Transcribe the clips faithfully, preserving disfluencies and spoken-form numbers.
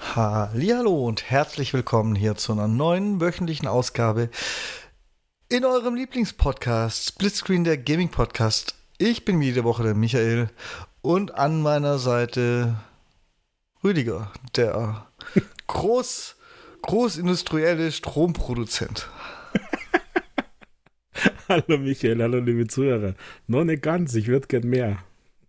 Hallihallo und herzlich willkommen hier zu einer neuen wöchentlichen Ausgabe in eurem Lieblingspodcast, Splitscreen, der Gaming-Podcast. Ich bin wie jede Woche der Michael und an meiner Seite Rüdiger, der groß, großindustrielle Stromproduzent. Hallo Michael, hallo liebe Zuhörer. Noch nicht ganz, ich würde gern mehr.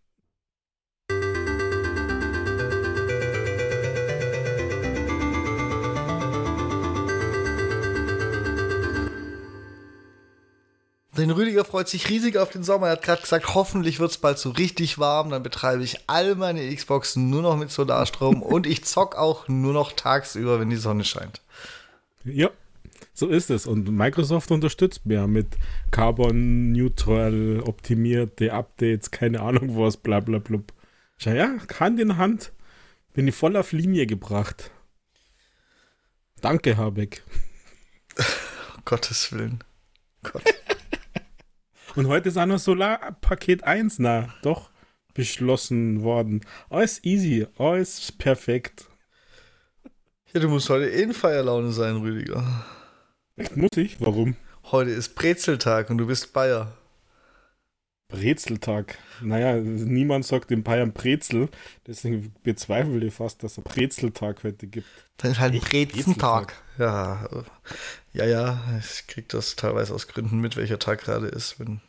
Den Rüdiger freut sich riesig auf den Sommer. Er hat gerade gesagt, hoffentlich wird es bald so richtig warm. Dann betreibe ich all meine Xboxen nur noch mit Solarstrom und ich zock auch nur noch tagsüber, wenn die Sonne scheint. Ja, so ist es. Und Microsoft unterstützt mir mit Carbon Neutral optimierte Updates, keine Ahnung was, bla bla bla. Schau, ja, Hand in Hand bin ich voll auf Linie gebracht. Danke, Habeck. Um Gottes Willen. Gott. Und heute ist auch noch Solarpaket eins, na, doch, beschlossen worden. Alles easy, alles perfekt. Ja, du musst heute eh in Feierlaune sein, Rüdiger. Echt, muss ich? Warum? Heute ist Brezeltag und du bist Bayer. Brezeltag. Naja, niemand sagt in Bayern Brezel, deswegen bezweifle ich fast, dass es Brezeltag heute gibt. Dann ist halt Echt? Brezentag. Ja, ja, ja, ich krieg das teilweise aus Gründen mit, welcher Tag gerade ist, wenn,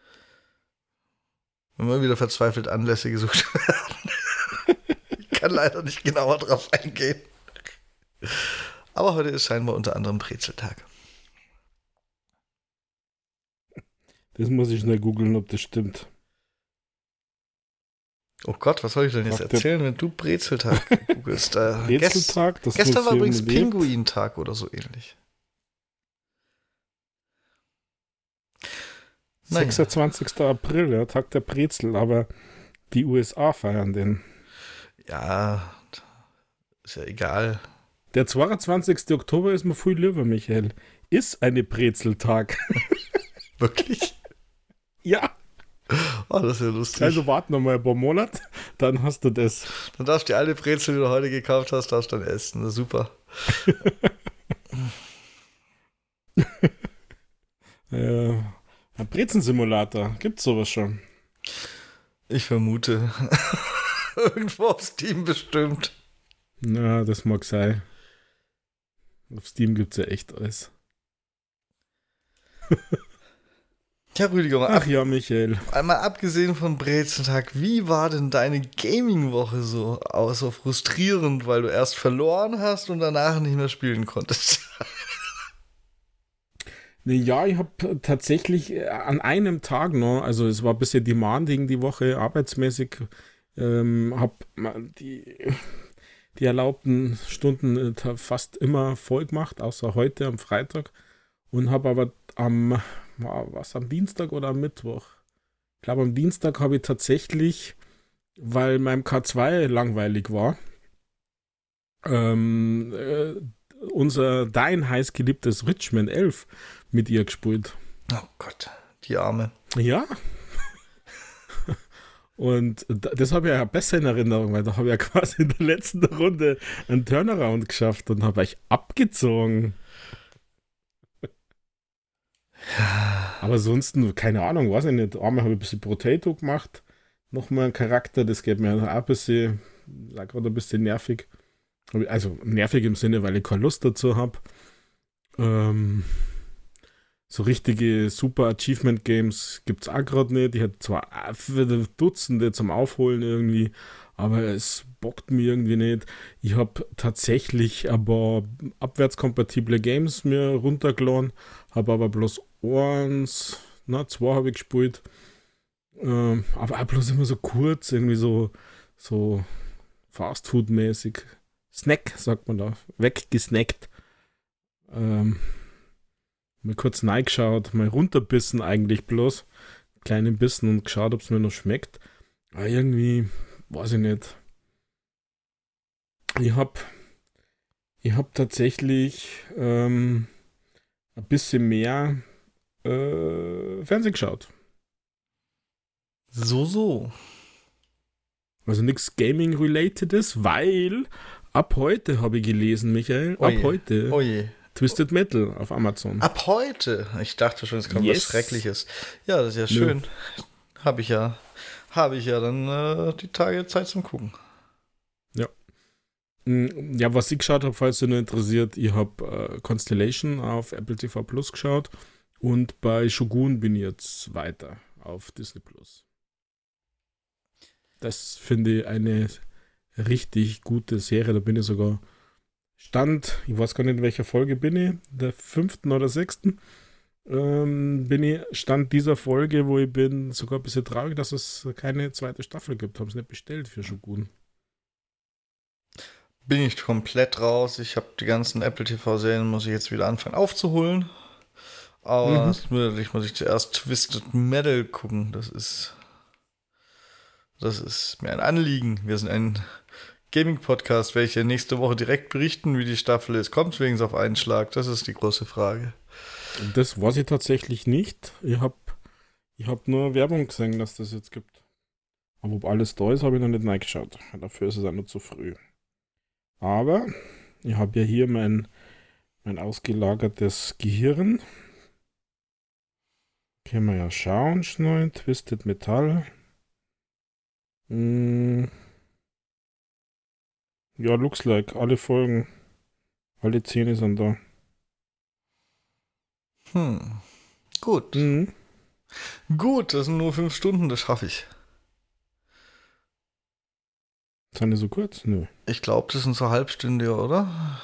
wenn mal wieder verzweifelt Anlässe gesucht werden. Ich kann leider nicht genauer drauf eingehen. Aber heute ist scheinbar unter anderem Brezeltag. Das muss ich schnell googeln, ob das stimmt. Oh Gott, was soll ich denn jetzt Sagt erzählen, wenn du Brezeltag googelst? Äh, Brezeltag, das Gestern war Museum übrigens lebt. Pinguintag oder so ähnlich. Naja. sechsundzwanzigster April, ja, Tag der Brezel, aber die U S A feiern den. Ja, ist ja egal. Der zweiundzwanzigster Oktober ist mir viel lieber, Michael. Ist eine Brezeltag. Wirklich? Ja. Oh, das ist ja lustig. Also warten noch mal ein paar Monate, dann hast du das. Dann darfst du alle Brezel, die du heute gekauft hast, darfst dann essen. Das ist super. äh, ein Brezensimulator, gibt's sowas schon? Ich vermute. Irgendwo auf Steam bestimmt. Na, das mag sein. Auf Steam gibt's ja echt alles. Ja, Rüdiger, mal Ach ab, ja, Michael. einmal abgesehen von Brezeltag, wie war denn deine Gaming-Woche so? Auch so frustrierend, weil du erst verloren hast und danach nicht mehr spielen konntest. Ne, ja, ich habe tatsächlich äh, an einem Tag noch, also es war ein bisschen demanding die Woche, arbeitsmäßig, ähm, habe die, die erlaubten Stunden äh, fast immer voll gemacht, außer heute am Freitag. Und habe aber am, was, am Dienstag oder am Mittwoch? Ich glaube, am Dienstag habe ich tatsächlich, weil meinem K zwei langweilig war, ähm, äh, unser dein heißgeliebtes Richmond elf mit ihr gespielt. Oh Gott, die Arme. Ja. Und das habe ich ja besser in Erinnerung, weil da habe ich ja quasi in der letzten Runde einen Turnaround geschafft und habe ich abgezogen. Aber sonst, keine Ahnung, weiß ich nicht. Einmal habe ich ein bisschen Potato gemacht. Nochmal ein Charakter, das geht mir auch ein bisschen, sag gerade ein bisschen nervig. Also nervig im Sinne, weil ich keine Lust dazu habe. Ähm, so richtige Super Achievement Games gibt es auch gerade nicht. Ich hätte zwar Dutzende zum Aufholen irgendwie, aber es bockt mir irgendwie nicht. Ich habe tatsächlich aber abwärtskompatible Games mir runtergeladen, habe aber bloß eins, na, zwei habe ich gespielt. Ähm, aber auch bloß immer so kurz, irgendwie so, so Fastfood-mäßig. Snack, sagt man da. Weggesnackt. Ähm, mal kurz reingeschaut, mal runterbissen eigentlich bloß. Kleinen Bissen und geschaut, ob es mir noch schmeckt. Aber irgendwie, weiß ich nicht. Ich hab, ich hab tatsächlich ähm, ein bisschen mehr äh, Fernsehen geschaut. So, so. Also nichts Gaming-Relatedes, weil ab heute habe ich gelesen, Michael, ab Oje. heute Oje. Twisted Metal auf Amazon. Ab heute? Ich dachte schon, es kommt Yes. was Schreckliches. Ja, das ist ja schön. Habe ich ja, habe ich ja dann äh, die Tage Zeit zum Gucken. Ja. Ja, was ich geschaut habe, falls ihr nur interessiert, ich habe äh, Constellation auf Apple T V Plus geschaut und bei Shogun bin ich jetzt weiter auf Disney Plus. Das finde ich eine richtig gute Serie. Da bin ich sogar Stand, ich weiß gar nicht, in welcher Folge bin ich, der fünften oder sechsten, ähm, bin ich Stand dieser Folge, wo ich bin, sogar ein bisschen traurig, dass es keine zweite Staffel gibt. Haben es nicht bestellt für Shogun. Bin ich komplett raus. Ich habe die ganzen Apple T V-Serien, muss ich jetzt wieder anfangen aufzuholen. Aber Mhm. natürlich muss ich zuerst Twisted Metal gucken. Das ist, das ist mir ein Anliegen. Wir sind ein Gaming-Podcast, welche nächste Woche direkt berichten, wie die Staffel ist. Kommt wegen auf einen Schlag? Das ist die große Frage. Das weiß ich tatsächlich nicht. Ich habe ich hab nur Werbung gesehen, dass das jetzt gibt. Aber ob alles da ist, habe ich noch nicht reingeschaut. Dafür ist es auch noch zu früh. Aber ich habe ja hier mein, mein ausgelagertes Gehirn. Können wir ja schauen, schnell. Twisted Metal. Hm. Ja, looks like. Alle Folgen. Alle Zähne sind da. Hm. Gut. Mhm. Gut, das sind nur fünf Stunden, das schaffe ich. Sind die so kurz? Nö. Ich glaube, das sind so halbstündige, oder?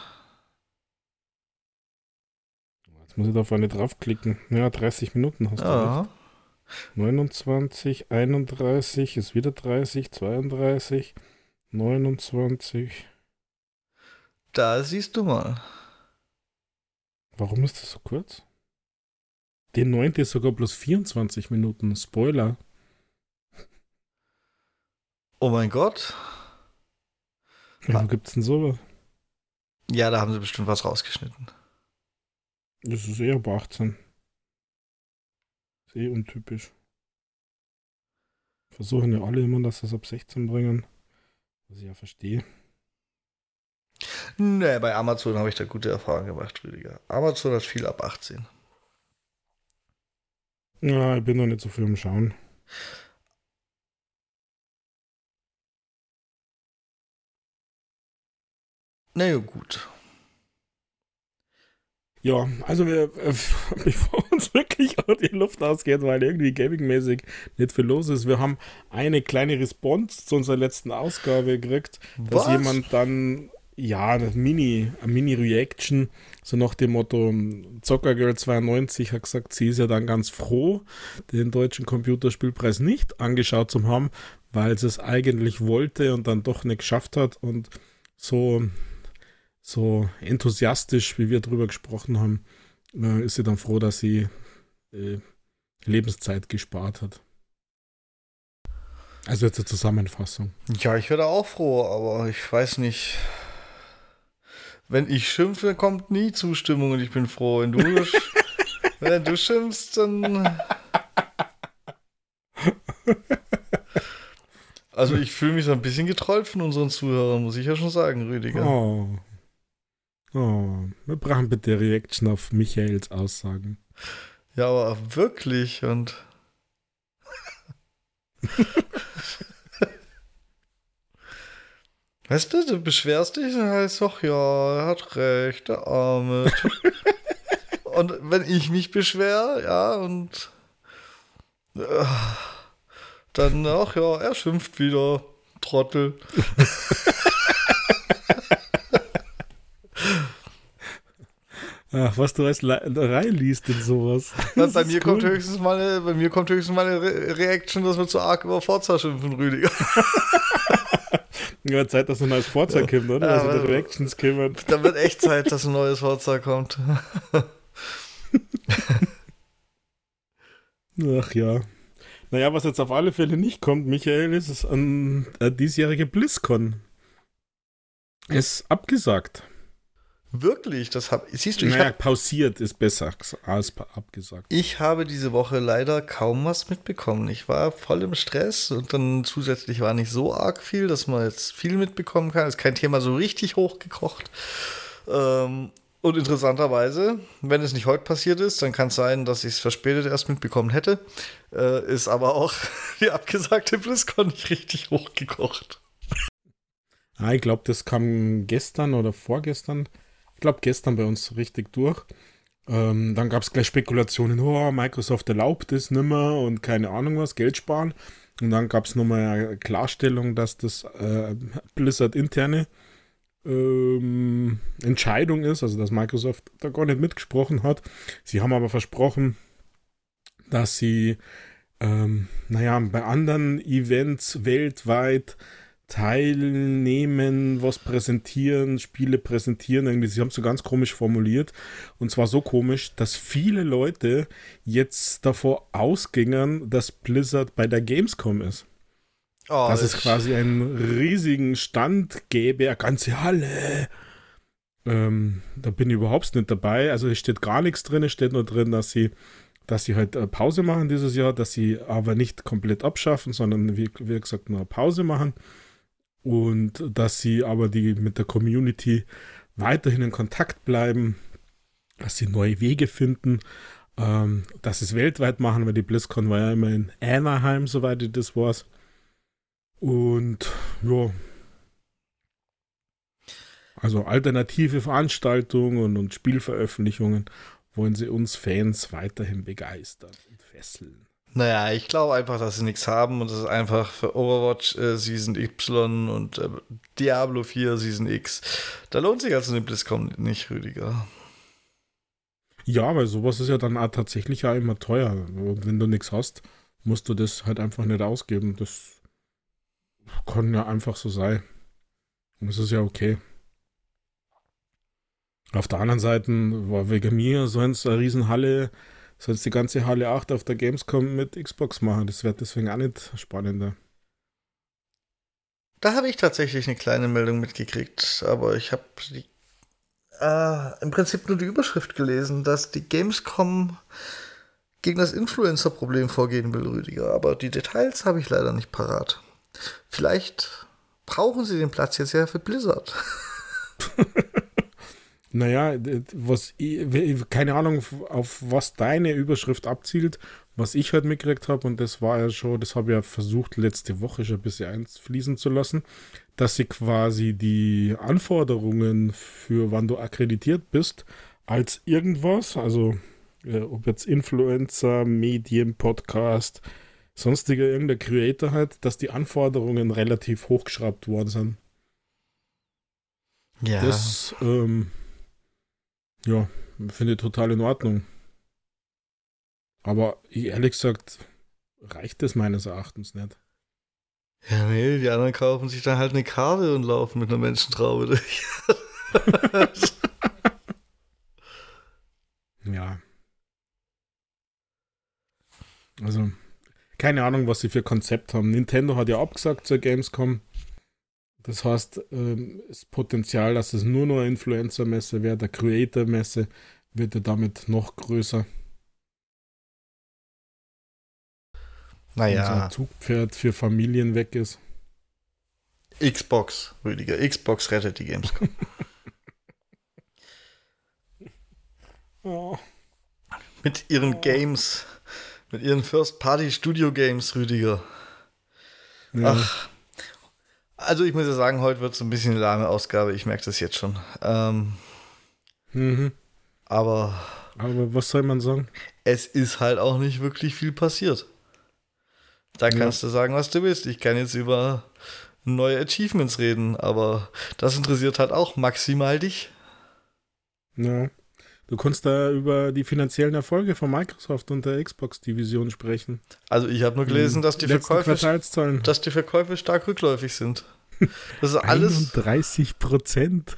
Jetzt muss ich da vorne draufklicken. Ja, dreißig Minuten hast du Ja. recht. neunundzwanzig, einunddreißig, ist wieder dreißig, zweiunddreißig, neunundzwanzig. Da siehst du mal. Warum ist das so kurz? Der neunte ist sogar bloß vierundzwanzig Minuten. Spoiler. Oh mein Gott. Ja, wo gibt's denn sowas? Ja, da haben sie bestimmt was rausgeschnitten. Das ist eher ab achtzehn. Ist eh untypisch. Versuchen ja alle immer, dass sie es ab sechzehn bringen. Was ich ja verstehe. Nee, bei Amazon habe ich da gute Erfahrungen gemacht, Rüdiger. Amazon hat viel ab achtzehn. Ja, ich bin noch nicht so viel am Schauen. Na ja, gut. Ja, also wir, äh, bevor uns wirklich auch die Luft ausgeht, weil irgendwie gamingmäßig nicht viel los ist, wir haben eine kleine Response zu unserer letzten Ausgabe gekriegt, dass Was? jemand dann, ja, eine Mini, eine Mini-Reaction, so nach dem Motto, Zockergirl zweiundneunzig hat gesagt, sie ist ja dann ganz froh, den deutschen Computerspielpreis nicht angeschaut zu haben, weil sie es eigentlich wollte und dann doch nicht geschafft hat und so... so enthusiastisch, wie wir drüber gesprochen haben, äh, ist sie dann froh, dass sie äh, Lebenszeit gespart hat. Also jetzt eine Zusammenfassung. Ja, ich werde auch froh, aber ich weiß nicht. Wenn ich schimpfe, kommt nie Zustimmung und ich bin froh. Wenn du, sch- wenn du schimpfst, dann... Also ich fühle mich so ein bisschen getrollt von unseren Zuhörern, muss ich ja schon sagen, Rüdiger. Oh. Oh. Wir brauchen bitte Reaction auf Michaels Aussagen. Ja, aber wirklich und... Weißt du, du beschwerst dich und heißt, ach ja, er hat recht, der Arme. Und wenn ich mich beschwer, ja, und äh, dann, ach ja, er schimpft wieder, Trottel. Ach, was du als Le reinliest in sowas. Bei, bei, mir kommt höchstens mal eine, bei mir kommt höchstens mal eine Re Reaction, dass wir zu arg über Forza schimpfen, Rüdiger. Ja, Zeit, dass ein neues Forza ja. kommt, oder? Ja, also aber, die Reactions kommen. Da wird echt Zeit, dass ein neues Forza kommt. Ach ja. Naja, was jetzt auf alle Fälle nicht kommt, Michael, ist es an der diesjährige BlizzCon. Ist abgesagt. Wirklich, das hab, siehst du, ich naja, habe pausiert ist besser als abgesagt. ich habe diese Woche leider kaum was mitbekommen. Ich war voll im Stress und dann zusätzlich war nicht so arg viel, dass man jetzt viel mitbekommen kann. Ist kein Thema so richtig hochgekocht. Ähm, und interessanterweise, wenn es nicht heute passiert ist, dann kann es sein, dass ich es verspätet erst mitbekommen hätte. Äh, ist aber auch die abgesagte BlizzCon nicht richtig hochgekocht. Ah, ich glaube, das kam gestern oder vorgestern. Ich glaube, gestern bei uns richtig durch. Ähm, dann gab es gleich Spekulationen, oh, Microsoft erlaubt es nimmer und keine Ahnung was, Geld sparen. Und dann gab es nochmal eine Klarstellung, dass das äh, Blizzard interne ähm, Entscheidung ist, also dass Microsoft da gar nicht mitgesprochen hat. Sie haben aber versprochen, dass sie ähm, naja, bei anderen Events weltweit teilnehmen, was präsentieren, Spiele präsentieren, irgendwie, sie haben es so ganz komisch formuliert und zwar so komisch, dass viele Leute jetzt davor ausgingen, dass Blizzard bei der Gamescom ist. Oh, dass es quasi einen riesigen Stand gäbe, eine ganze Halle. Ähm, da bin ich überhaupt nicht dabei, also es steht gar nichts drin, es steht nur drin, dass sie dass sie halt Pause machen dieses Jahr, dass sie aber nicht komplett abschaffen, sondern wie, wie gesagt nur Pause machen. Und dass sie aber die mit der Community weiterhin in Kontakt bleiben, dass sie neue Wege finden, ähm, dass sie es weltweit machen, weil die BlizzCon war ja immer in Anaheim, soweit ich das weiß. Und ja, also alternative Veranstaltungen und Spielveröffentlichungen wollen sie uns Fans weiterhin begeistern und fesseln. Naja, ich glaube einfach, dass sie nichts haben und es ist einfach für Overwatch äh, Season Y und äh, Diablo vier Season X. Da lohnt sich also eine BlizzCon nicht, Rüdiger. Ja, weil sowas ist ja dann auch tatsächlich ja immer teuer. Und wenn du nichts hast, musst du das halt einfach nicht ausgeben. Das kann ja einfach so sein. Und das ist ja okay. Auf der anderen Seite war wegen mir so eine Riesenhalle, sollen die ganze Halle acht auf der Gamescom mit Xbox machen. Das wird deswegen auch nicht spannender. Da habe ich tatsächlich eine kleine Meldung mitgekriegt, aber ich habe äh, im Prinzip nur die Überschrift gelesen, dass die Gamescom gegen das Influencer-Problem vorgehen will, Rüdiger. Aber die Details habe ich leider nicht parat. Vielleicht brauchen sie den Platz jetzt ja für Blizzard. Naja, was ich, keine Ahnung, auf was deine Überschrift abzielt, was ich halt mitgekriegt habe, und das war ja schon, das habe ich ja versucht, letzte Woche schon ein bisschen einfließen zu lassen, dass sie quasi die Anforderungen für wann du akkreditiert bist, als irgendwas, also äh, ob jetzt Influencer, Medien, Podcast, sonstiger irgendein Creator halt, dass die Anforderungen relativ hochgeschraubt worden sind. Ja. Das, ähm, ja, finde ich total in Ordnung. Aber ehrlich gesagt, reicht das meines Erachtens nicht. Ja, nee, die anderen kaufen sich dann halt eine Karte und laufen mit einer Menschentraube durch. Ja. Also, keine Ahnung, was sie für Konzept haben. Nintendo hat ja abgesagt zur Gamescom. Das heißt, ähm, das Potenzial, dass es nur noch eine Influencer-Messe wäre, der Creator-Messe, wird ja damit noch größer. Naja. Unser Zugpferd für Familien weg ist. Xbox, Rüdiger. Xbox rettet die Gamescom. Oh. Mit ihren oh. Games. Mit ihren First-Party-Studio-Games, Rüdiger. Ja. Ach. Also ich muss ja sagen, heute wird es ein bisschen eine lahme Ausgabe. Ich merke das jetzt schon. Ähm, mhm. Aber... Aber was soll man sagen? Es ist halt auch nicht wirklich viel passiert. Da kannst ja. du sagen, was du willst. Ich kann jetzt über neue Achievements reden, aber das interessiert halt auch maximal dich. Ja. Du kannst da über die finanziellen Erfolge von Microsoft und der Xbox-Division sprechen. Also ich habe nur gelesen, dass die, Verkäufe, dass die Verkäufe stark rückläufig sind. Das ist alles einunddreißig Prozent.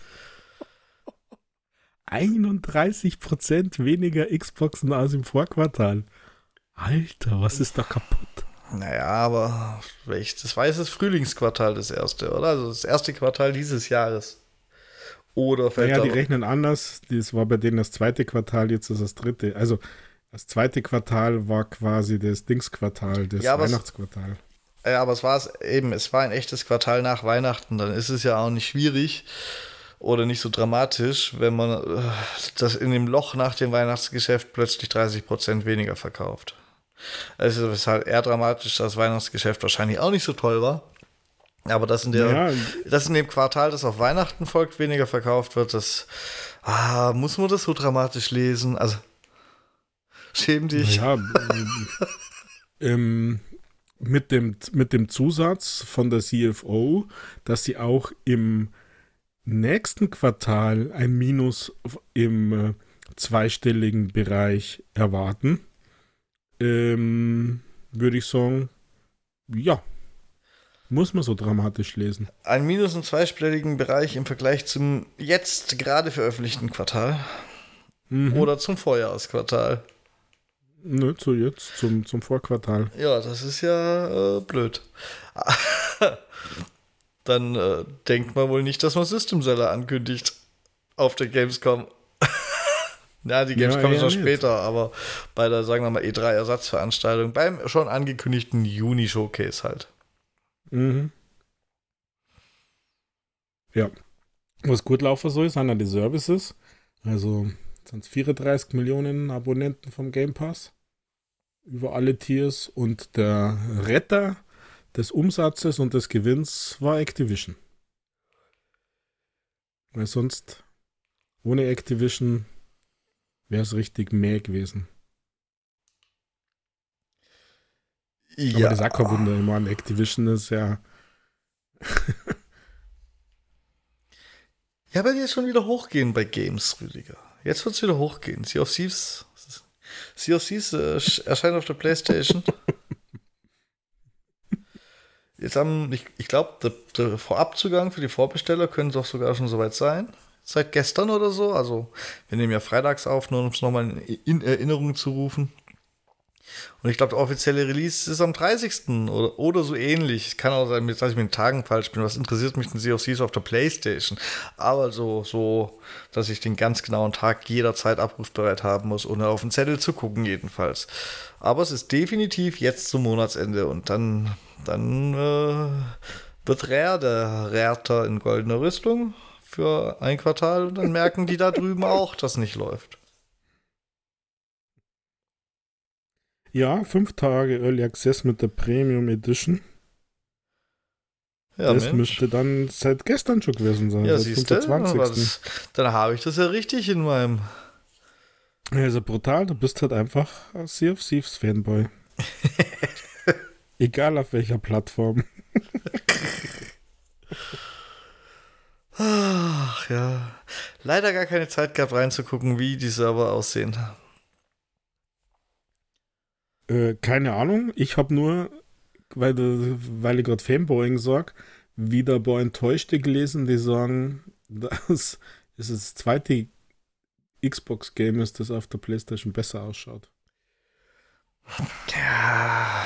einunddreißig Prozent weniger Xboxen als im Vorquartal. Alter, was ist da kaputt? Naja, aber das war jetzt das Frühlingsquartal, das erste, oder? Also das erste Quartal dieses Jahres. Oder fällt Naja, da die rechnen anders. Das war bei denen das zweite Quartal, jetzt ist das dritte. Also das zweite Quartal war quasi das Dingsquartal, das ja, aber es, Weihnachtsquartal. ja, aber es war es eben, es war ein echtes Quartal nach Weihnachten, dann ist es ja auch nicht schwierig oder nicht so dramatisch, wenn man äh, das in dem Loch nach dem Weihnachtsgeschäft plötzlich dreißig Prozent weniger verkauft. Also es ist halt eher dramatisch, dass das Weihnachtsgeschäft wahrscheinlich auch nicht so toll war. Aber dass in, der, Naja, dass in dem Quartal, das auf Weihnachten folgt, weniger verkauft wird, das ah, muss man das so dramatisch lesen? Also schäm dich. naja ähm, mit, dem, mit dem Zusatz von der C F O, dass sie auch im nächsten Quartal ein Minus im äh, zweistelligen Bereich erwarten, ähm, würde ich sagen, ja, muss man so dramatisch lesen. Ein Minus im zweistelligen Bereich im Vergleich zum jetzt gerade veröffentlichten Quartal Mhm. oder zum Vorjahresquartal. Nö, zu jetzt, zum, zum Vorquartal. Ja, das ist ja äh, blöd. Dann äh, denkt man wohl nicht, dass man System Seller ankündigt auf der Gamescom. Ja, die Gamescom Ja, ist noch eher nicht. später, aber bei der, sagen wir mal, E drei Ersatzveranstaltung, beim schon angekündigten Juni-Showcase halt. Mhm. Ja. Was gut laufen soll, sind ja die Services. Also sind es vierunddreißig Millionen Abonnenten vom Game Pass. Über alle Tiers. Und der Retter des Umsatzes und des Gewinns war Activision. Weil sonst ohne Activision wäre es richtig mäh gewesen. Ja. Aber das ist auch kein Wunder. Ich meine, Activision ist ja... Ja, wird jetzt schon wieder hochgehen bei Games, Rüdiger. Jetzt wird es wieder hochgehen. Sea of Thieves, sea of Thieves äh, erscheint auf der PlayStation. Jetzt haben, ich, ich glaube, der, der Vorabzugang für die Vorbesteller könnte doch sogar schon soweit sein. Seit gestern oder so. Also, wir nehmen ja freitags auf, nur um es nochmal in, in Erinnerung zu rufen. Und ich glaube, der offizielle Release ist am dreißigsten oder, oder so ähnlich. Es kann auch sein, dass ich mit den Tagen falsch bin. Was interessiert mich denn Sea of Thieves auf der PlayStation? Aber so, so, dass ich den ganz genauen Tag jederzeit abrufbereit haben muss, ohne auf den Zettel zu gucken, jedenfalls. Aber es ist definitiv jetzt zum Monatsende und dann, dann äh, wird Rare, der Rärter in goldener Rüstung, für ein Quartal und dann merken die da drüben auch, dass nicht läuft. Ja, fünf Tage Early Access mit der Premium Edition. Ja, das Mensch. müsste dann seit gestern schon gewesen sein. Ja, seit siehst du, fünfundzwanzigsten dann habe ich das ja richtig in meinem... Ja, ist ja brutal. Du bist halt einfach ein Sea of Thieves Fanboy. Egal auf welcher Plattform. Ach ja. Leider gar keine Zeit gehabt reinzugucken, wie die Server aussehen. Äh, keine Ahnung. Ich habe nur, weil, du- weil ich gerade Fanboying sag, wieder ein paar Enttäuschte gelesen, die sagen, dass es das zweite Xbox-Game ist, das auf der PlayStation besser ausschaut. Ja.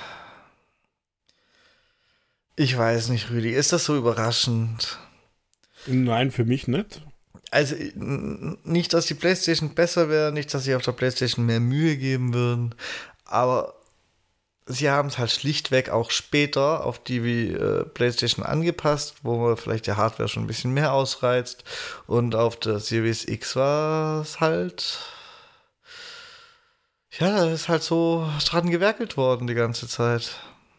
Ich weiß nicht, Rüdi. Ist das so überraschend? Nein, für mich nicht. Also n- nicht, dass die PlayStation besser wäre, nicht, dass sie auf der PlayStation mehr Mühe geben würden, aber sie haben es halt schlichtweg auch später auf die äh, PlayStation angepasst, wo man vielleicht die Hardware schon ein bisschen mehr ausreizt, und auf der Series X war es halt, ja, da ist halt so dran gewerkelt worden die ganze Zeit.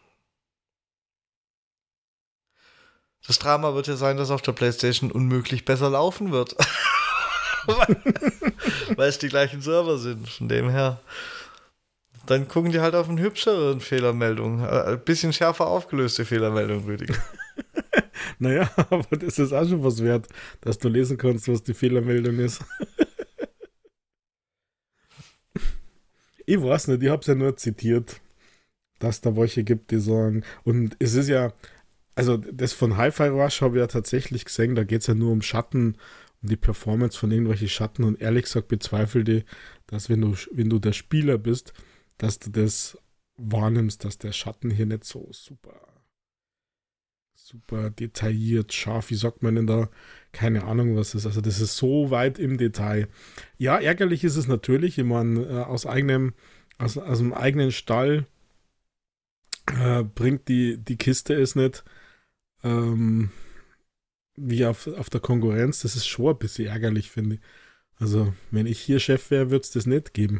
Das Drama wird ja sein, dass auf der PlayStation unmöglich besser laufen wird. weil, weil es die gleichen Server sind, von dem her. Dann gucken die halt auf eine hübscheren Fehlermeldung. Ein bisschen schärfer aufgelöste Fehlermeldung, Rüdiger. Naja, aber das ist auch schon was wert, dass du lesen kannst, was die Fehlermeldung ist. Ich weiß nicht, ich habe es ja nur zitiert, dass da welche gibt, die sagen, und es ist ja, also das von Hi-Fi Rush habe ich ja tatsächlich gesehen, da geht es ja nur um Schatten, um die Performance von irgendwelchen Schatten, und ehrlich gesagt bezweifle ich, dass wenn du, wenn du der Spieler bist, dass du das wahrnimmst, dass der Schatten hier nicht so super super detailliert, scharf, wie sagt man denn da? Keine Ahnung, was das ist. Also das ist so weit im Detail. Ja, ärgerlich ist es natürlich, wenn man äh, aus eigenem, aus, aus dem eigenen Stall äh, bringt die, die Kiste es nicht ähm, wie auf, auf der Konkurrenz. Das ist schon ein bisschen ärgerlich, finde ich. Also, wenn ich hier Chef wäre, würde es das nicht geben.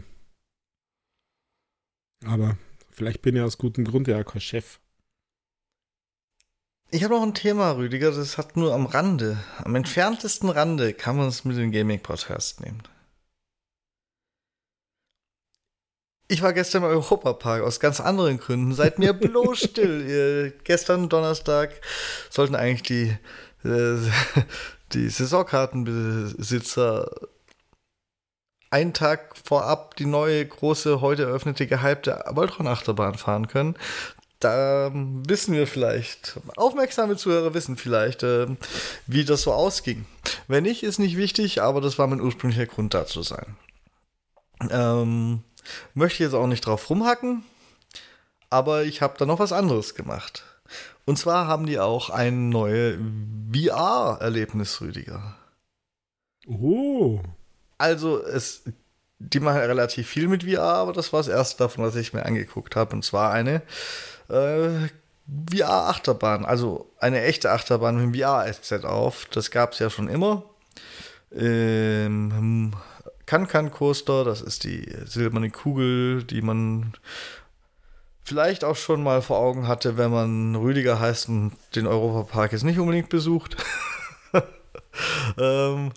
Aber vielleicht bin ich aus gutem Grund ja auch kein Chef. Ich habe noch ein Thema, Rüdiger, das hat nur am Rande, am entferntesten Rande kann man es mit dem Gaming-Podcast nehmen. Ich war gestern im Europapark aus ganz anderen Gründen. Seid mir bloß still. Ihr, gestern Donnerstag sollten eigentlich die, äh, die Saisonkartenbesitzer einen Tag vorab die neue, große, heute eröffnete, gehypte Voltron-Achterbahn fahren können. Da wissen wir vielleicht, aufmerksame Zuhörer wissen vielleicht, äh, wie das so ausging. Wenn nicht, ist nicht wichtig, aber das war mein ursprünglicher Grund, da zu sein. Ähm, möchte jetzt auch nicht drauf rumhacken, aber ich habe da noch was anderes gemacht. Und zwar haben die auch ein neues V R-Erlebnis, Rüdiger. Oh. Also, es, die machen relativ viel mit V R, aber das war das erste davon, was ich mir angeguckt habe. Und zwar eine Äh, V R-Achterbahn, also eine echte Achterbahn mit einem V R-Headset auf. Das gab es ja schon immer. Ähm, Can-Can-Coaster, das ist die silberne Kugel, die man vielleicht auch schon mal vor Augen hatte, wenn man Rüdiger heißt und den Europapark jetzt nicht unbedingt besucht. ähm,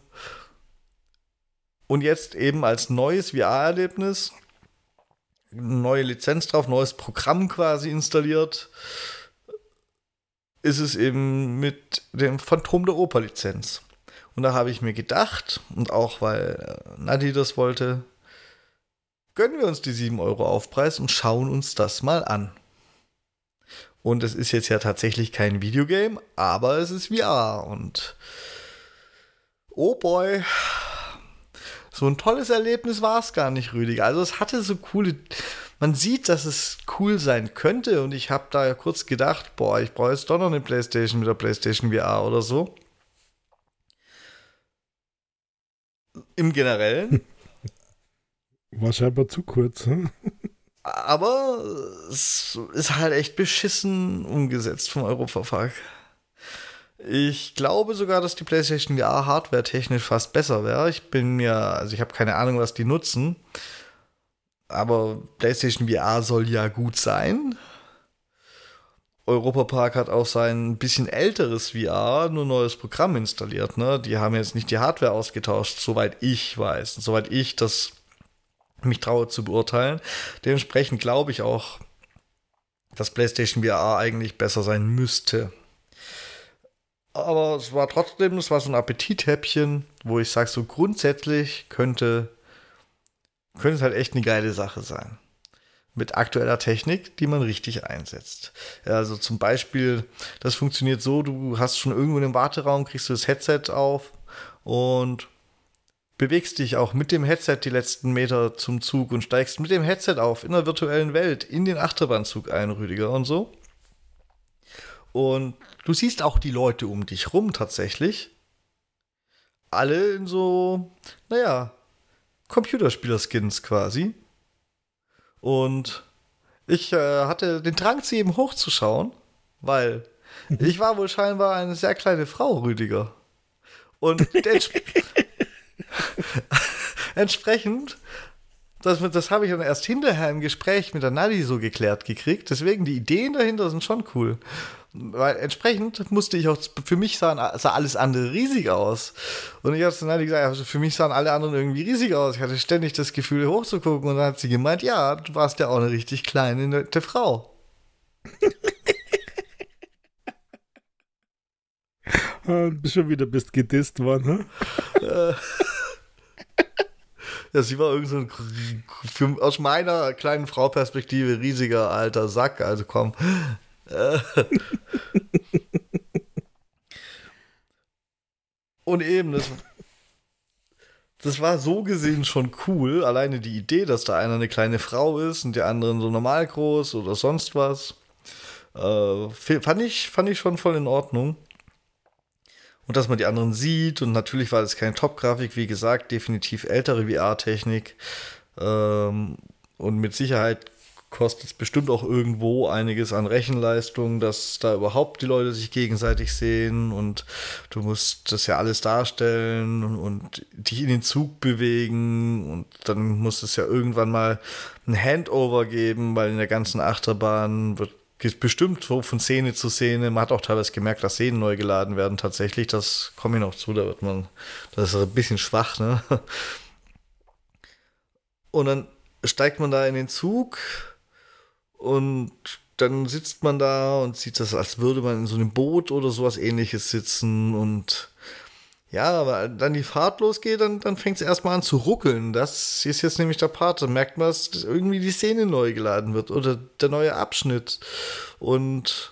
und jetzt eben als neues V R-Erlebnis. Neue Lizenz drauf, neues Programm quasi installiert, ist es eben mit dem Phantom der Oper Lizenz. Und da habe ich mir gedacht, und auch weil Nadi das wollte, gönnen wir uns die sieben Euro Aufpreis und schauen uns das mal an. Und es ist jetzt ja tatsächlich kein Videogame, aber es ist V R und oh boy, so ein tolles Erlebnis war es gar nicht, Rüdiger. Also es hatte so coole, man sieht, dass es cool sein könnte und ich habe da kurz gedacht, boah, ich brauche jetzt doch noch eine Playstation mit der Playstation V R oder so. Im Generellen. War scheinbar zu kurz, hm? Aber es ist halt echt beschissen umgesetzt vom Europapark. Ich glaube sogar, dass die PlayStation V R hardware-technisch fast besser wäre. Ich bin mir, also ich habe keine Ahnung, was die nutzen. Aber PlayStation V R soll ja gut sein. Europapark hat auch sein bisschen älteres V R, nur neues Programm installiert. Ne? Die haben jetzt nicht die Hardware ausgetauscht, soweit ich weiß. Und soweit ich das mich traue zu beurteilen. Dementsprechend glaube ich auch, dass PlayStation V R eigentlich besser sein müsste. Aber es war trotzdem, es war so ein Appetithäppchen, wo ich sage, so grundsätzlich könnte, könnte es halt echt eine geile Sache sein. Mit aktueller Technik, die man richtig einsetzt. Ja, also zum Beispiel, das funktioniert so, du hast schon irgendwo in dem Warteraum, kriegst du das Headset auf und bewegst dich auch mit dem Headset die letzten Meter zum Zug und steigst mit dem Headset auf in der virtuellen Welt in den Achterbahnzug ein, Rüdiger, und so. Und du siehst auch die Leute um dich rum tatsächlich. Alle in so, naja, Computerspieler-Skins quasi. Und ich äh, hatte den Drang, sie eben hochzuschauen, weil ich war wohl scheinbar eine sehr kleine Frau, Rüdiger. Und ents- entsprechend, das, das habe ich dann erst hinterher im Gespräch mit der Nadi so geklärt gekriegt. Deswegen, die Ideen dahinter sind schon cool. Weil entsprechend musste ich auch, für mich sah, sah alles andere riesig aus. Und ich habe zu Nadi gesagt, also für mich sahen alle anderen irgendwie riesig aus. Ich hatte ständig das Gefühl, hochzugucken. Und dann hat sie gemeint, ja, du warst ja auch eine richtig kleine, nette Frau. Bist schon wieder bist gedisst worden, hm? Ja, sie war irgend so ein, für, aus meiner kleinen Frau-Perspektive riesiger alter Sack. Also komm. Und eben, das, das war so gesehen schon cool. Alleine die Idee, dass da einer eine kleine Frau ist und der andere so normal groß oder sonst was. Äh, fand ich, fand ich schon voll in Ordnung. Und dass man die anderen sieht. Und natürlich war das keine Top-Grafik, wie gesagt, definitiv ältere V R-Technik. Ähm, und mit Sicherheit kostet es bestimmt auch irgendwo einiges an Rechenleistung, dass da überhaupt die Leute sich gegenseitig sehen. Und du musst das ja alles darstellen und, und dich in den Zug bewegen. Und dann muss es ja irgendwann mal ein Handover geben, weil in der ganzen Achterbahn wird geht bestimmt so von Szene zu Szene. Man hat auch teilweise gemerkt, dass Szenen neu geladen werden tatsächlich. Das komme ich noch zu, da wird man, das ist ein bisschen schwach, ne? Und dann steigt man da in den Zug und dann sitzt man da und sieht das, als würde man in so einem Boot oder sowas Ähnliches sitzen und ja, aber dann die Fahrt losgeht, dann, dann fängt es erstmal an zu ruckeln. Das ist jetzt nämlich der Part. Da merkt man, dass irgendwie die Szene neu geladen wird oder der neue Abschnitt. Und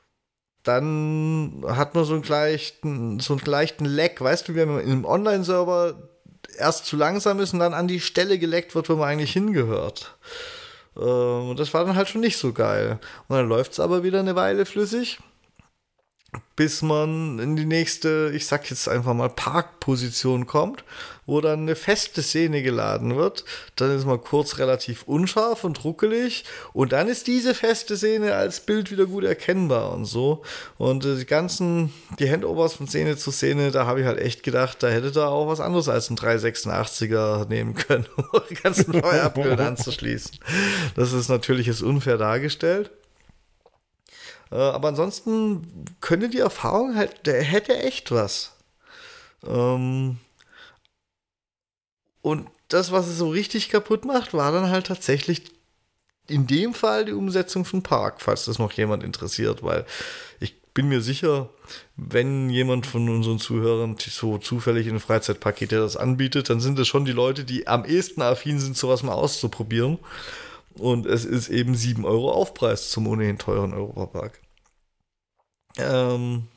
dann hat man so einen leichten, so einen leichten Lag. Weißt du, wenn man in einem Online-Server erst zu langsam ist und dann an die Stelle geleckt wird, wo man eigentlich hingehört. Und das war dann halt schon nicht so geil. Und dann läuft es aber wieder eine Weile flüssig, bis man in die nächste, ich sag jetzt einfach mal, Parkposition kommt, wo dann eine feste Szene geladen wird. Dann ist man kurz relativ unscharf und ruckelig und dann ist diese feste Szene als Bild wieder gut erkennbar und so. Und die ganzen, die Handovers von Szene zu Szene, da habe ich halt echt gedacht, da hätte da auch was anderes als ein dreihundertsechsundachtziger nehmen können, um die ganzen Neuabbilder anzuschließen. Das ist natürlich jetzt unfair dargestellt. Aber ansonsten könnte die Erfahrung halt, der hätte echt was. Ähm und das, was es so richtig kaputt macht, war dann halt tatsächlich in dem Fall die Umsetzung von Park, falls das noch jemand interessiert, weil ich bin mir sicher, wenn jemand von unseren Zuhörern so zufällig in ein Freizeitpaket das anbietet, dann sind das schon die Leute, die am ehesten affin sind, sowas mal auszuprobieren. Und es ist eben sieben Euro Aufpreis zum ohnehin teuren Europapark. Ähm,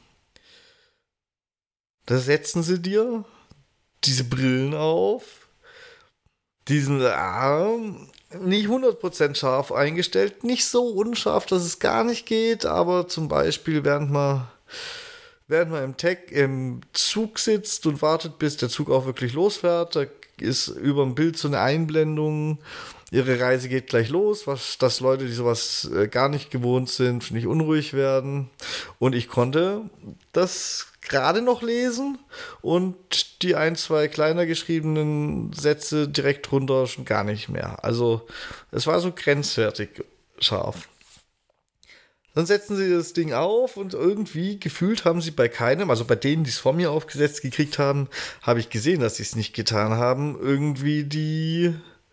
da setzen sie dir diese Brillen auf, diesen Arm, nicht hundert Prozent scharf eingestellt, nicht so unscharf, dass es gar nicht geht, aber zum Beispiel während man, während man im, Tech, im Zug sitzt und wartet, bis der Zug auch wirklich losfährt, da ist über dem Bild so eine Einblendung, ihre Reise geht gleich los, was, dass Leute, die sowas äh, gar nicht gewohnt sind, nicht unruhig werden. Und ich konnte das gerade noch lesen und die ein, zwei kleiner geschriebenen Sätze direkt drunter schon gar nicht mehr. Also es war so grenzwertig scharf. Dann setzen sie das Ding auf und irgendwie gefühlt haben sie bei keinem, also bei denen, die es von mir aufgesetzt gekriegt haben, habe ich gesehen, dass sie es nicht getan haben, irgendwie die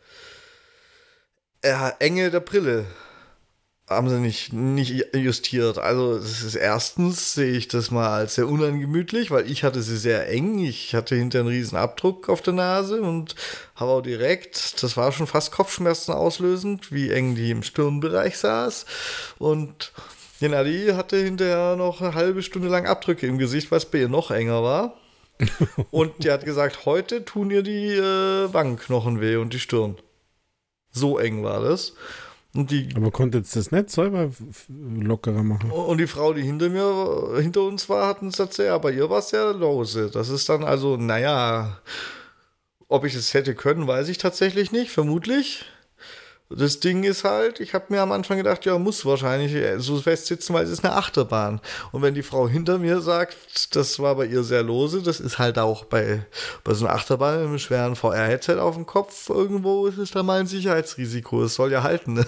äh, Enge der Brille haben sie nicht, nicht justiert. Also das ist erstens, sehe ich das mal als sehr unangemütlich, weil ich hatte sie sehr eng. Ich hatte hinter einen riesen Abdruck auf der Nase und habe auch direkt, das war schon fast Kopfschmerzen auslösend, wie eng die im Stirnbereich saß. Und die Nadie hatte hinterher noch eine halbe Stunde lang Abdrücke im Gesicht, weil es bei ihr noch enger war. Und die hat gesagt, heute tun ihr die äh, Wangenknochen weh und die Stirn. So eng war das. Und die, aber konnte jetzt das nicht selber lockerer machen? Und die Frau, die hinter mir, hinter uns war, hat uns erzählt, ja, bei ihr war es sehr lose. Das ist dann also, naja, ob ich es hätte können, weiß ich tatsächlich nicht, vermutlich. Das Ding ist halt, ich habe mir am Anfang gedacht, ja, muss wahrscheinlich so fest sitzen, weil es ist eine Achterbahn. Und wenn die Frau hinter mir sagt, das war bei ihr sehr lose, das ist halt auch bei, bei so einer Achterbahn mit einem schweren V R-Headset auf dem Kopf irgendwo, ist es da mal ein Sicherheitsrisiko. Es soll ja halten, ne?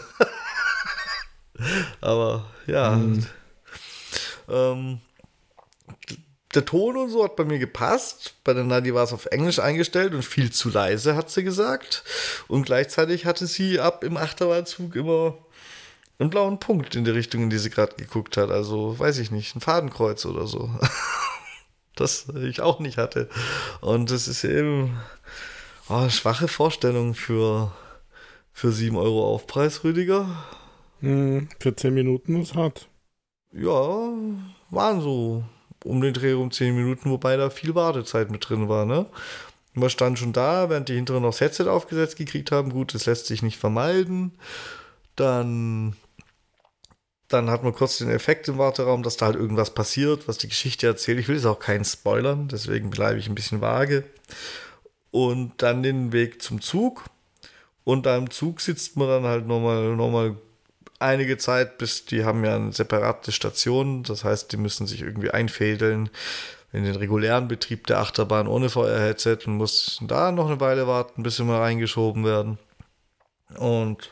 Aber, ja. Mhm. Ähm, der Ton und so hat bei mir gepasst. Bei der Nadie war es auf Englisch eingestellt und viel zu leise, hat sie gesagt. Und gleichzeitig hatte sie ab im Achterbahnzug immer einen blauen Punkt in die Richtung, in die sie gerade geguckt hat. Also, weiß ich nicht, ein Fadenkreuz oder so. Das ich auch nicht hatte. Und das ist eben oh, eine schwache Vorstellung für, für sieben Euro Aufpreis, Rüdiger. Hm, für zehn Minuten ist hart. Ja, waren so um den Dreh um zehn Minuten, wobei da viel Wartezeit mit drin war, ne? Man stand schon da, während die Hinteren noch das Headset aufgesetzt gekriegt haben. Gut, das lässt sich nicht vermeiden. Dann Dann hat man kurz den Effekt im Warteraum, dass da halt irgendwas passiert, was die Geschichte erzählt. Ich will es auch keinen spoilern, deswegen bleibe ich ein bisschen vage. Und dann den Weg zum Zug. Und da im Zug sitzt man dann halt nochmal noch mal einige Zeit, bis die haben ja eine separate Station. Das heißt, die müssen sich irgendwie einfädeln in den regulären Betrieb der Achterbahn ohne V R-Headset und muss da noch eine Weile warten, bis sie mal reingeschoben werden. Und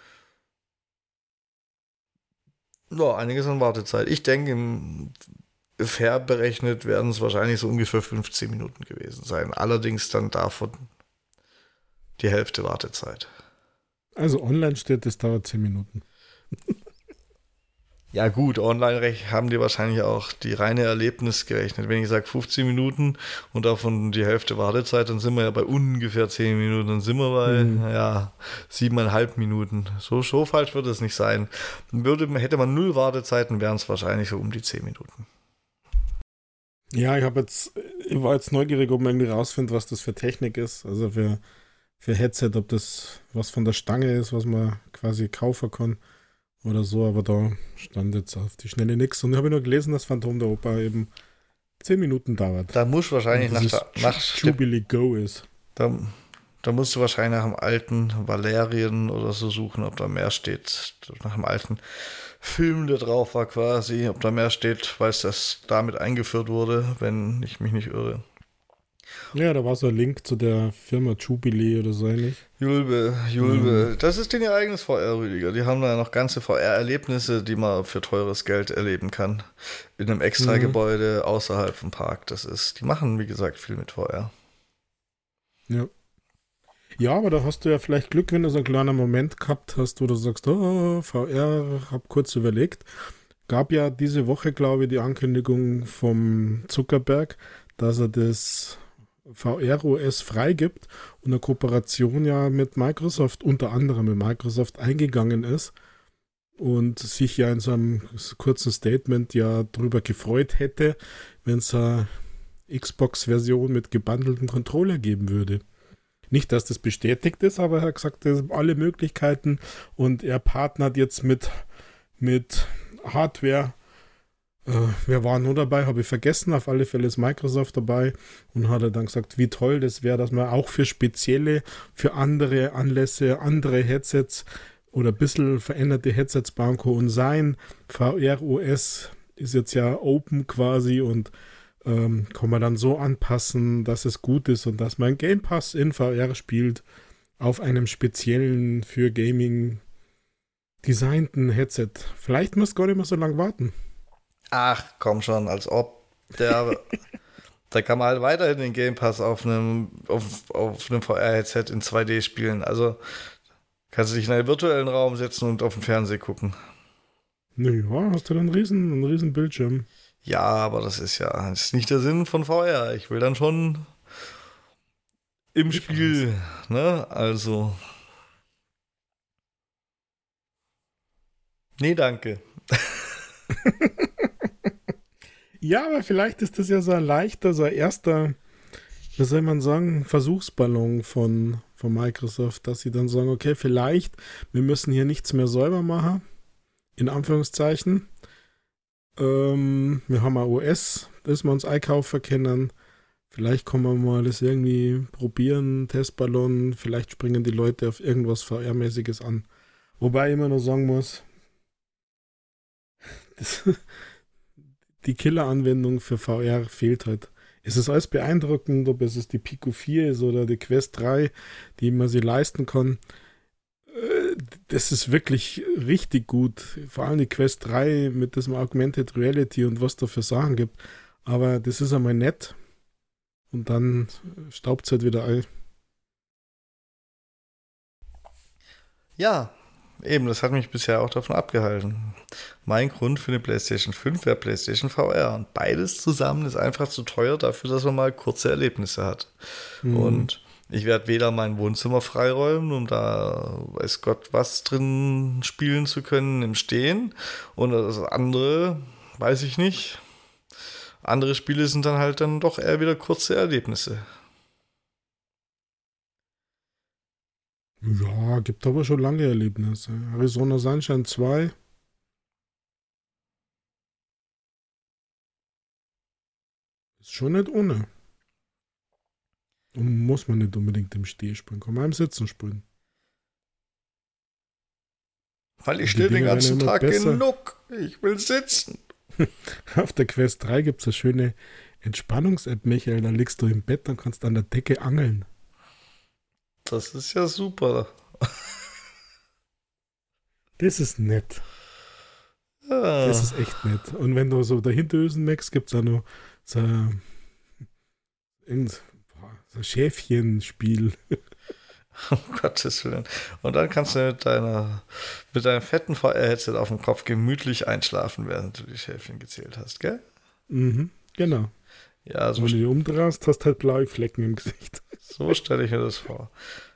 ja, einiges an Wartezeit. Ich denke, im fair berechnet werden es wahrscheinlich so ungefähr fünfzehn Minuten gewesen sein. Allerdings dann davon die Hälfte Wartezeit. Also online steht, das dauert zehn Minuten. Ja gut, online haben die wahrscheinlich auch die reine Erlebnis gerechnet. Wenn ich sage fünfzehn Minuten und davon die Hälfte Wartezeit, dann sind wir ja bei ungefähr zehn Minuten. Dann sind wir bei, mhm. ja, siebeneinhalb Minuten. So, so falsch wird es nicht sein. Würde, hätte man null Wartezeiten, wären es wahrscheinlich so um die zehn Minuten. Ja, ich habe jetzt, ich war jetzt neugierig, ob man irgendwie rausfindet, was das für Technik ist. Also für, für Headset, ob das was von der Stange ist, was man quasi kaufen kann. Oder so, aber da stand jetzt auf die Schnelle nichts. Und ich habe nur gelesen, dass Phantom der Oper eben zehn Minuten dauert. Da muss wahrscheinlich nach, der, nach Jubilee Go ist. Da, da musst du wahrscheinlich nach dem alten Valerien oder so suchen, ob da mehr steht. Nach dem alten Film, der drauf war quasi, ob da mehr steht, weil es das damit eingeführt wurde, wenn ich mich nicht irre. Ja, da war so ein Link zu der Firma Jubilee oder so ähnlich. Julbe, Julbe. Mhm. Das ist denn ihr eigenes V R, Rüdiger. Die haben da noch ganze V R-Erlebnisse, die man für teures Geld erleben kann. In einem extra mhm. Gebäude außerhalb vom Park. Das ist, die machen, wie gesagt, viel mit V R. Ja. Ja, aber da hast du ja vielleicht Glück, wenn du so einen kleinen Moment gehabt hast, wo du sagst, oh, V R, hab kurz überlegt. Gab ja diese Woche, glaube ich, die Ankündigung vom Zuckerberg, dass er das V R O S freigibt und eine Kooperation ja mit Microsoft, unter anderem mit Microsoft, eingegangen ist und sich ja in so einem kurzen Statement ja darüber gefreut hätte, wenn es eine Xbox-Version mit gebundelten Controller geben würde. Nicht, dass das bestätigt ist, aber er hat gesagt, es sind alle Möglichkeiten und er partnert jetzt mit, mit Hardware. Uh, wer war nur dabei, habe ich vergessen. Auf alle Fälle ist Microsoft dabei und hat er dann gesagt, wie toll das wäre, dass man auch für spezielle, für andere Anlässe, andere Headsets oder ein bisschen veränderte Headsets bauen kann. Und sein V R O S ist jetzt ja open quasi und ähm, kann man dann so anpassen, dass es gut ist und dass man Game Pass in V R spielt auf einem speziellen, für Gaming designten Headset. Vielleicht muss gar nicht mehr so lange warten. Ach, komm schon, als ob der, da kann man halt weiterhin den Game Pass auf einem, auf, auf einem V R-Headset in zwei D spielen. Also kannst du dich in einen virtuellen Raum setzen und auf den Fernseher gucken. Naja, hast du dann einen riesen, einen riesen Bildschirm. Ja, aber das ist ja das ist nicht der Sinn von V R. Ich will dann schon im ich Spiel, weiß. ne? Also. Nee, danke. Ja, aber vielleicht ist das ja so ein leichter, so ein erster, wie soll man sagen, Versuchsballon von, von Microsoft, dass sie dann sagen, okay, vielleicht, wir müssen hier nichts mehr selber machen, in Anführungszeichen. Ähm, wir haben ein O S, das wir uns einkaufen können. Vielleicht können wir mal das irgendwie probieren, Testballon, vielleicht springen die Leute auf irgendwas V R-mäßiges an. Wobei ich immer nur sagen muss, das die Killer-Anwendung für V R fehlt halt. Es ist alles beeindruckend, ob es ist die Pico vier ist oder die Quest drei, die man sich leisten kann. Das ist wirklich richtig gut. Vor allem die Quest drei mit diesem Augmented Reality und was da für Sachen gibt. Aber das ist einmal nett. Und dann staubt es halt wieder ein. Ja, eben, das hat mich bisher auch davon abgehalten. Mein Grund für eine PlayStation fünf wäre PlayStation V R. Und beides zusammen ist einfach zu teuer dafür, dass man mal kurze Erlebnisse hat. Mhm. Und ich werde weder mein Wohnzimmer freiräumen, um da weiß Gott was drin spielen zu können im Stehen. Und das andere, weiß ich nicht. Andere Spiele sind dann halt dann doch eher wieder kurze Erlebnisse. Ja, gibt aber schon lange Erlebnisse. Arizona Sunshine zwei Ist schon nicht ohne. Und muss man nicht unbedingt im Stehen spielen, kann man im Sitzen spielen. Weil ich stehe den ganzen Tag besser. genug. Ich will sitzen. Auf der Quest drei gibt es eine schöne Entspannungs-App, Michael. Da liegst du im Bett und kannst an der Decke angeln. Das ist ja super. Das ist nett. Ja. Das ist echt nett. Und wenn du so dahinter ösen merkst, gibt es auch noch so ein, so ein Schäfchenspiel. Um Gottes Willen. Und dann kannst du mit deiner mit deinem fetten V R-Headset auf dem Kopf gemütlich einschlafen, während du die Schäfchen gezählt hast, gell? Mhm, genau. Ja, so, wenn du die umdrehst, hast du halt blaue Flecken im Gesicht. So stelle ich mir das vor.